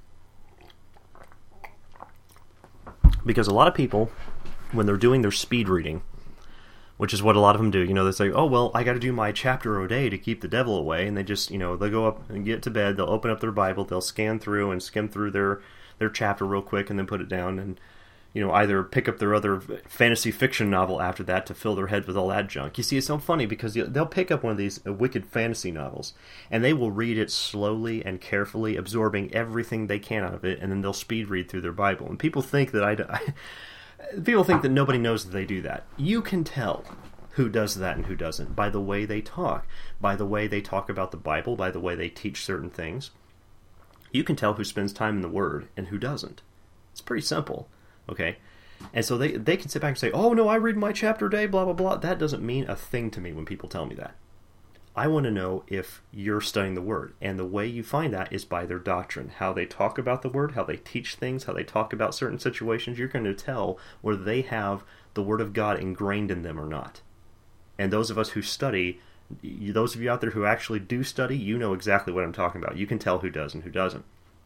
Because a lot of people, when they're doing their speed reading, which is what a lot of them do, you know, they say, "Oh, well, I got to do my chapter a day to keep the devil away," and they just, you know, they'll go up and get to bed, they'll open up their Bible, they'll scan through and skim through their, their chapter real quick and then put it down and, you know, either pick up their other fantasy fiction novel after that to fill their head with all that junk. You see, it's so funny because they'll pick up one of these wicked fantasy novels, and they will read it slowly and carefully, absorbing everything they can out of it, and then they'll speed read through their Bible. And people think that I, I people think that nobody knows that they do that. You can tell who does that and who doesn't by the way they talk, by the way they talk about the Bible, by the way they teach certain things. You can tell who spends time in the Word and who doesn't. It's pretty simple. Okay, and so they they can sit back and say, "Oh, no, I read my chapter a day, blah, blah, blah." That doesn't mean a thing to me when people tell me that. I want to know if you're studying the Word, and the way you find that is by their doctrine, how they talk about the Word, how they teach things, how they talk about certain situations. You're going to tell whether they have the Word of God ingrained in them or not. And those of us who study, those of you out there who actually do study, you know exactly what I'm talking about. You can tell who does and who doesn't.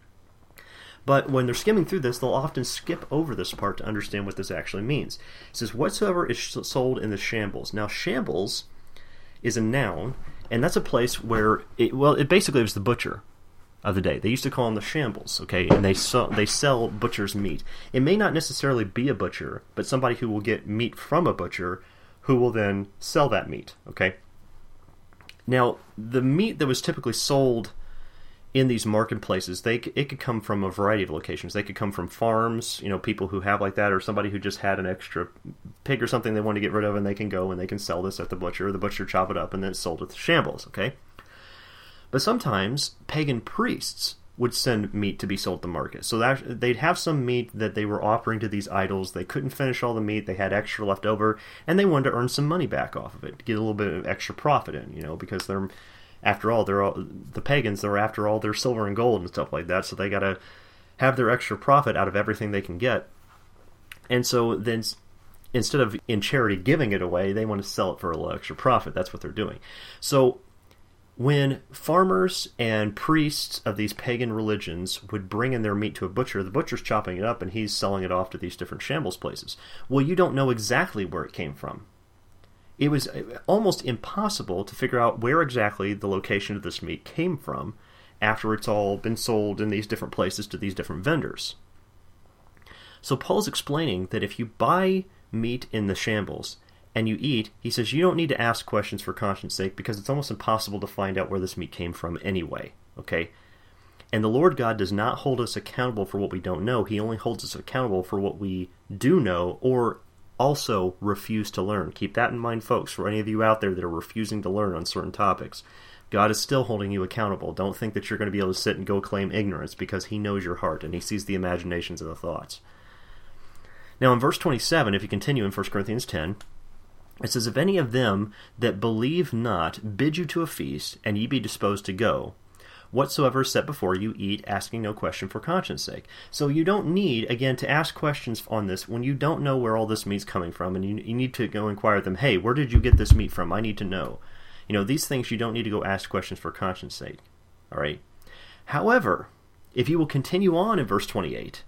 But when they're skimming through this, they'll often skip over this part to understand what this actually means. It says, "Whatsoever is sold in the shambles." Now, shambles is a noun, and that's a place where, it, well, it basically was the butcher of the day. They used to call them the shambles, okay? And they sell, they sell butcher's meat. It may not necessarily be a butcher, but somebody who will get meat from a butcher who will then sell that meat, okay? Now, the meat that was typically sold in these marketplaces, they it could come from a variety of locations. They could come from farms, you know, people who have like that, or somebody who just had an extra pig or something they want to get rid of, and they can go and they can sell this at the butcher, or the butcher chop it up, and then it's sold at the shambles, okay? But sometimes pagan priests would send meat to be sold at the market. So that, they'd have some meat that they were offering to these idols. They couldn't finish all the meat. They had extra left over, and they wanted to earn some money back off of it, to get a little bit of extra profit in, you know, because they're... After all, they're all, the pagans, they're after all their silver and gold and stuff like that, so they got to have their extra profit out of everything they can get. And so then, instead of in charity giving it away, they want to sell it for a little extra profit. That's what they're doing. So when farmers and priests of these pagan religions would bring in their meat to a butcher, the butcher's chopping it up and he's selling it off to these different shambles places. Well, you don't know exactly where it came from. It was almost impossible to figure out where exactly the location of this meat came from after it's all been sold in these different places to these different vendors. So Paul's explaining that if you buy meat in the shambles and you eat, he says you don't need to ask questions for conscience sake because it's almost impossible to find out where this meat came from anyway, okay? And the Lord God does not hold us accountable for what we don't know. He only holds us accountable for what we do know or also refuse to learn. Keep that in mind, folks, for any of you out there that are refusing to learn on certain topics. God is still holding you accountable. Don't think that you're going to be able to sit and go claim ignorance, because he knows your heart and he sees the imaginations and the thoughts. Now in verse twenty-seven, if you continue in First Corinthians ten, it says, "If any of them that believe not bid you to a feast, and ye be disposed to go, whatsoever is set before you, eat, asking no question for conscience sake." So you don't need, again, to ask questions on this when you don't know where all this meat's coming from, and you, you need to go inquire with them, hey, where did you get this meat from? I need to know. You know, these things you don't need to go ask questions for conscience sake. All right? However, if you will continue on in verse twenty-eight,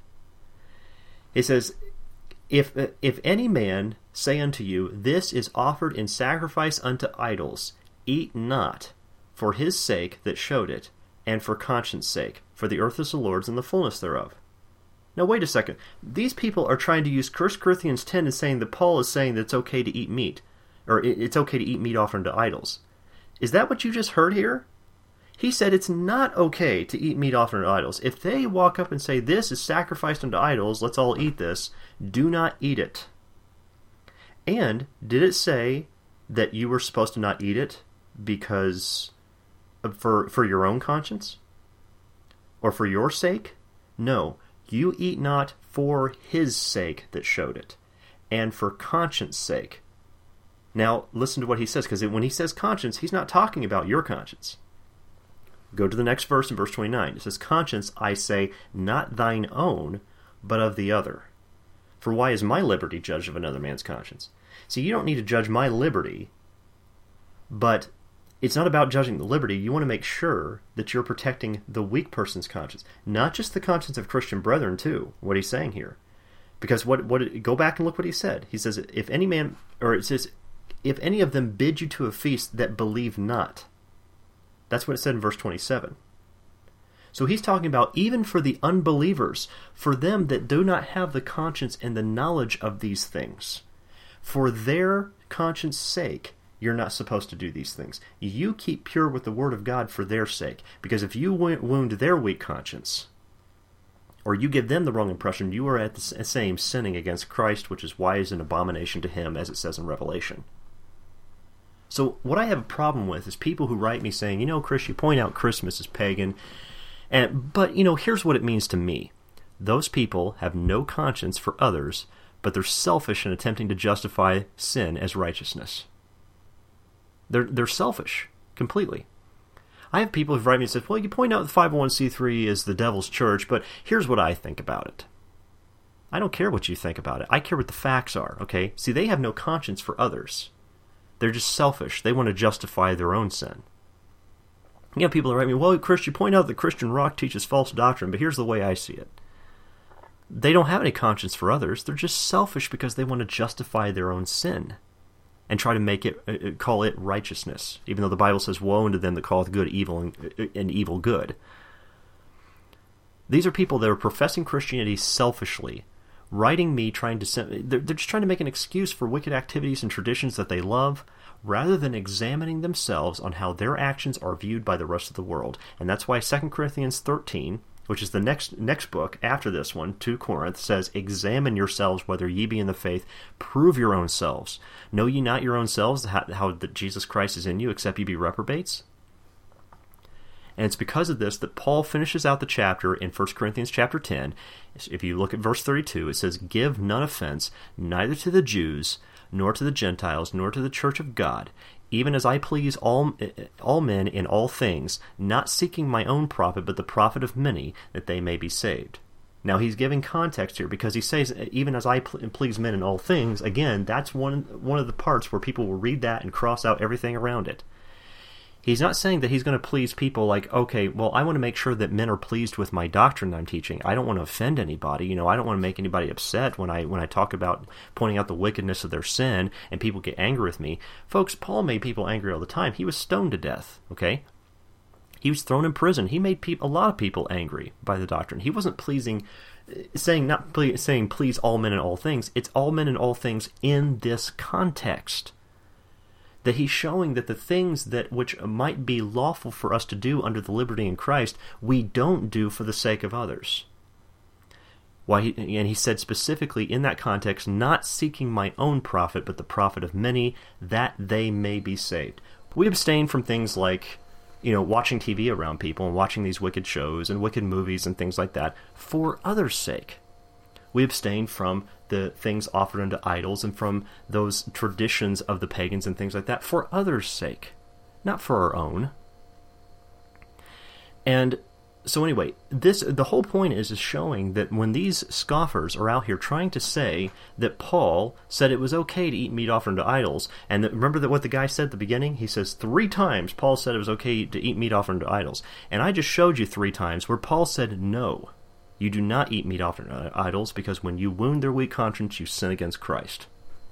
it says, If if any man say unto you, This is offered in sacrifice unto idols, eat not, for his sake that showed it, and for conscience sake, for the earth is the Lord's and the fullness thereof. Now wait a second. These people are trying to use First Corinthians ten and saying that Paul is saying that it's okay to eat meat, or it's okay to eat meat offered to idols. Is that what you just heard here? He said it's not okay to eat meat offered to idols. If they walk up and say, this is sacrificed unto idols, let's all eat this, do not eat it. And did it say that you were supposed to not eat it because for for your own conscience? Or for your sake? No. You eat not for his sake that showed it, and for conscience sake. Now, listen to what he says, because when he says conscience, he's not talking about your conscience. Go to the next verse in verse twenty-nine. It says, "Conscience, I say, not thine own, but of the other. For why is my liberty judged of another man's conscience?" See, you don't need to judge my liberty, but it's not about judging the liberty. You want to make sure that you're protecting the weak person's conscience, not just the conscience of Christian brethren, too, what he's saying here. Because what what go back and look what he said. He says, if any man, or it says, if any of them bid you to a feast that believe not. That's what it said in verse twenty-seven. So he's talking about even for the unbelievers, for them that do not have the conscience and the knowledge of these things. For their conscience sake, you're not supposed to do these things. You keep pure with the word of God for their sake. Because if you wound their weak conscience, or you give them the wrong impression, you are at the same sinning against Christ, which is why is an abomination to him, as it says in Revelation. So what I have a problem with is people who write me saying, you know, Chris, you point out Christmas is pagan, and but, you know, here's what it means to me. Those people have no conscience for others, but they're selfish in attempting to justify sin as righteousness. They're they're selfish, completely. I have people who write me and say, well, you point out the five oh one c three is the devil's church, but here's what I think about it. I don't care what you think about it. I care what the facts are, okay? See, they have no conscience for others. They're just selfish. They want to justify their own sin. You know, people are writing me, well, Chris, you point out that Christian rock teaches false doctrine, but here's the way I see it. They don't have any conscience for others. They're just selfish because they want to justify their own sin and try to make it, uh, call it righteousness, even though the Bible says, woe unto them that calleth good evil and, uh, and evil good. These are people that are professing Christianity selfishly, writing me, trying to, they're, they're just trying to make an excuse for wicked activities and traditions that they love, rather than examining themselves on how their actions are viewed by the rest of the world. And that's why Second Corinthians thirteen, which is the next next book after this one, Second Corinthians, says, examine yourselves whether ye be in the faith, prove your own selves. Know ye not your own selves how, how that Jesus Christ is in you, except ye be reprobates? And it's because of this that Paul finishes out the chapter in First Corinthians chapter ten. If you look at verse thirty-two, it says, give none offense, neither to the Jews, nor to the Gentiles, nor to the church of God, even as I please all all men in all things, not seeking my own profit, but the profit of many, that they may be saved. Now he's giving context here, because he says, even as I please men in all things, again, that's one, one of the parts where people will read that and cross out everything around it. He's not saying that he's going to please people like, okay, well, I want to make sure that men are pleased with my doctrine I'm teaching. I don't want to offend anybody. You know, I don't want to make anybody upset when I when I talk about pointing out the wickedness of their sin and people get angry with me. Folks, Paul made people angry all the time. He was stoned to death, okay? He was thrown in prison. He made pe- a lot of people angry by the doctrine. He wasn't pleasing, saying not ple- saying please all men in all things. It's all men in all things in this context. that he's showing that the things that which might be lawful for us to do under the liberty in Christ, we don't do for the sake of others. Why? He, and he said specifically in that context, not seeking my own profit, but the profit of many, that they may be saved. We abstain from things like, you know, watching T V around people and watching these wicked shows and wicked movies and things like that for others' sake. We abstain from the things offered unto idols and from those traditions of the pagans and things like that for others' sake, not for our own. And so anyway, this the whole point is, is showing that when these scoffers are out here trying to say that Paul said it was okay to eat meat offered to idols, and that, remember that what the guy said at the beginning? He says three times Paul said it was okay to eat meat offered to idols. And I just showed you three times where Paul said no. You do not eat meat offered to idols, because when you wound their weak conscience, you sin against Christ.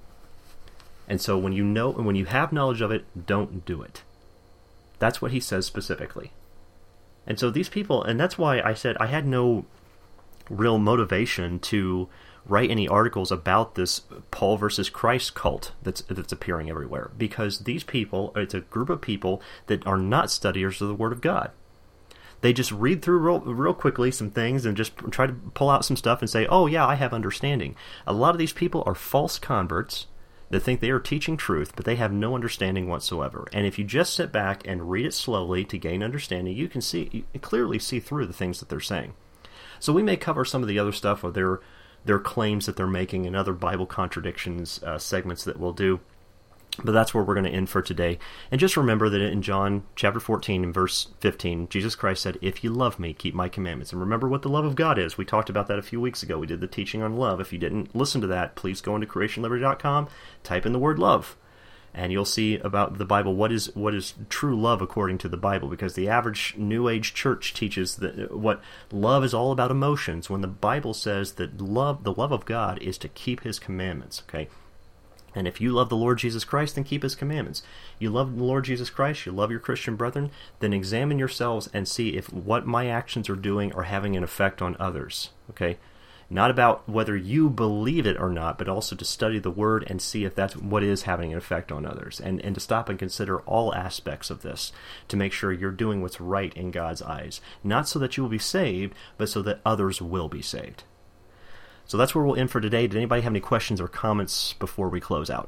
And so when you know, when you have knowledge of it, don't do it. That's what he says specifically. And so these people, and that's why I said I had no real motivation to write any articles about this Paul versus Christ cult that's that's appearing everywhere, because these people, it's a group of people that are not studiers of the Word of God. They just read through real, real quickly some things and just try to pull out some stuff and say, oh yeah, I have understanding. A lot of these people are false converts that think they are teaching truth, but they have no understanding whatsoever. And if you just sit back and read it slowly to gain understanding, you can see, you clearly see through the things that they're saying. So we may cover some of the other stuff or their their claims that they're making and other Bible contradictions uh, segments that we'll do. But that's where we're going to end for today. And just remember that in John chapter fourteen and verse fifteen, Jesus Christ said, if you love me, keep my commandments. And remember what the love of God is. We talked about that a few weeks ago. We did the teaching on love. If you didn't listen to that, please go into creation liberty dot com, type in the word love, and you'll see about the Bible what is what is true love according to the Bible, because the average New Age church teaches that what love is all about emotions, when the Bible says that love, the love of God is to keep his commandments, okay? And if you love the Lord Jesus Christ, then keep his commandments. You love the Lord Jesus Christ, you love your Christian brethren, then examine yourselves and see if what my actions are doing are having an effect on others. Okay? Not about whether you believe it or not, but also to study the Word and see if that's what is having an effect on others. And, and to stop and consider all aspects of this to make sure you're doing what's right in God's eyes. Not so that you will be saved, but so that others will be saved. So that's where we'll end for today. Did anybody have any questions or comments before we close out?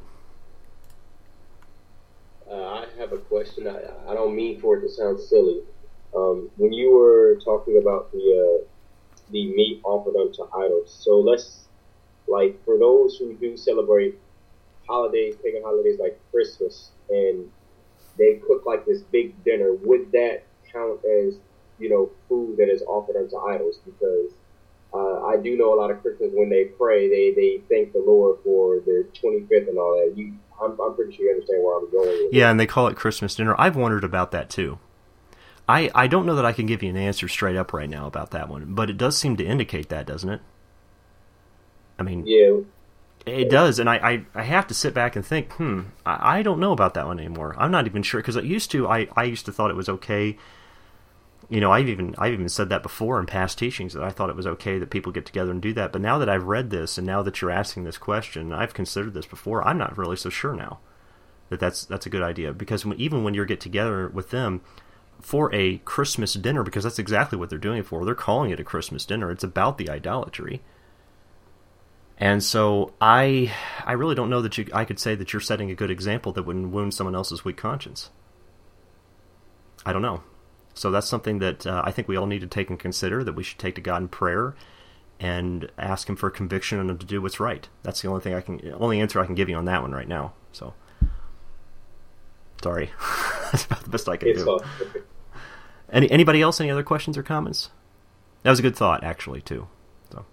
Uh, I have a question. I, I don't mean for it to sound silly. Um, when you were talking about the uh, the meat offered unto idols, so let's, like, for those who do celebrate holidays, pagan holidays like Christmas, and they cook like this big dinner, would that count as, you know, food that is offered unto idols? Because Uh, I do know a lot of Christians, when they pray, they, they thank the Lord for the twenty-fifth and all that. You, I'm, I'm pretty sure you understand where I'm going with Yeah, it. and they call it Christmas dinner. I've wondered about that too. I, I don't know that I can give you an answer straight up right now about that one, but it does seem to indicate that, doesn't it? I mean, yeah, it does, and I, I, I have to sit back and think, hmm, I, I don't know about that one anymore. I'm not even sure, because it used to, I, I used to thought it was okay. You know, I've even I've even said that before in past teachings, that I thought it was okay that people get together and do that. But now that I've read this, and now that you're asking this question, I've considered this before, I'm not really so sure now that that's, that's a good idea. Because when, even when you get together with them for a Christmas dinner, because that's exactly what they're doing it for, they're calling it a Christmas dinner. It's about the idolatry. And so I I really don't know that you I could say that you're setting a good example that wouldn't wound someone else's weak conscience. I don't know. So that's something that uh, I think we all need to take and consider, that we should take to God in prayer and ask him for conviction and to do what's right. That's the only thing I can, only answer I can give you on that one right now. So, sorry. That's about the best I can it's do. all. Any Anybody else, any other questions or comments? That was a good thought, actually, too. So,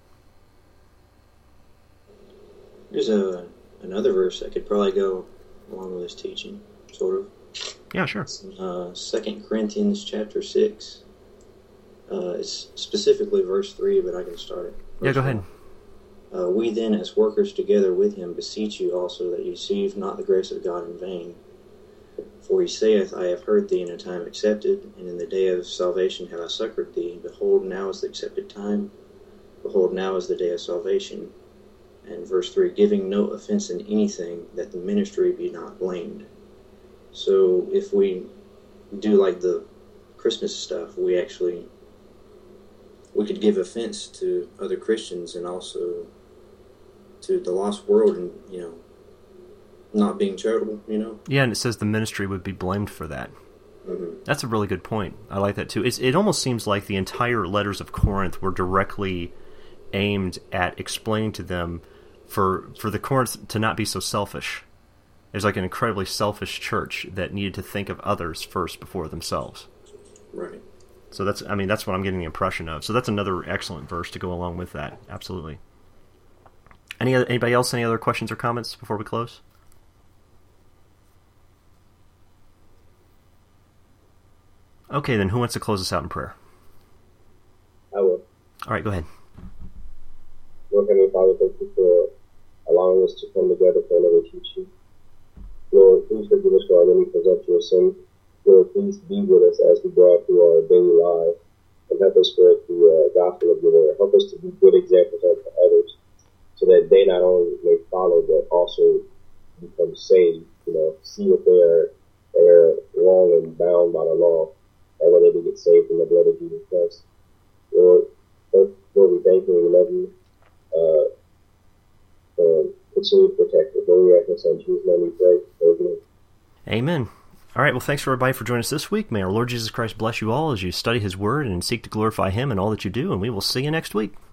there's a another verse that could probably go along with this teaching, sort of. Yeah, sure. Uh, Second Corinthians chapter six. Uh, it's specifically verse three, but I can start it. Yeah, go ahead. Uh, we then, as workers together with him, beseech you also that ye receive not the grace of God in vain. For he saith, I have heard thee in a time accepted, and in the day of salvation have I succored thee. Behold, now is the accepted time. Behold, now is the day of salvation. And verse three, giving no offense in anything, that the ministry be not blamed. So if we do like the Christmas stuff, we actually we could give offense to other Christians and also to the lost world, and you know, not being charitable. You know. Yeah, and it says the ministry would be blamed for that. Mm-hmm. That's a really good point. I like that too. It's, it almost seems like the entire letters of Corinth were directly aimed at explaining to them for for the Corinth to not be so selfish. There's like an incredibly selfish church that needed to think of others first before themselves. Right. So that's, I mean, that's what I'm getting the impression of. So that's another excellent verse to go along with that. Absolutely. Any other, anybody else? Any other questions or comments before we close? Okay, then who wants to close us out in prayer? I will. All right, go ahead. Lord Heavenly Father, thank you for allowing us to come together for another teaching. Lord, please forgive us for our many presumptuous sins. Lord, please be with us as we go out through our daily lives and help us spread the uh, gospel of your word. Help us to be good examples unto others so that they not only may follow but also become saved, you know, see that they are, they are wrong and bound by the law, and when they do get saved from the blood of Jesus Christ. Lord, Lord, we thank you and we love you. Uh, um, continue to protect us. Lord, we ask us in Jesus' name we pray. Amen. Amen. All right, well, thanks for everybody for joining us this week. May our Lord Jesus Christ bless you all as you study His Word and seek to glorify Him in all that you do, and we will see you next week.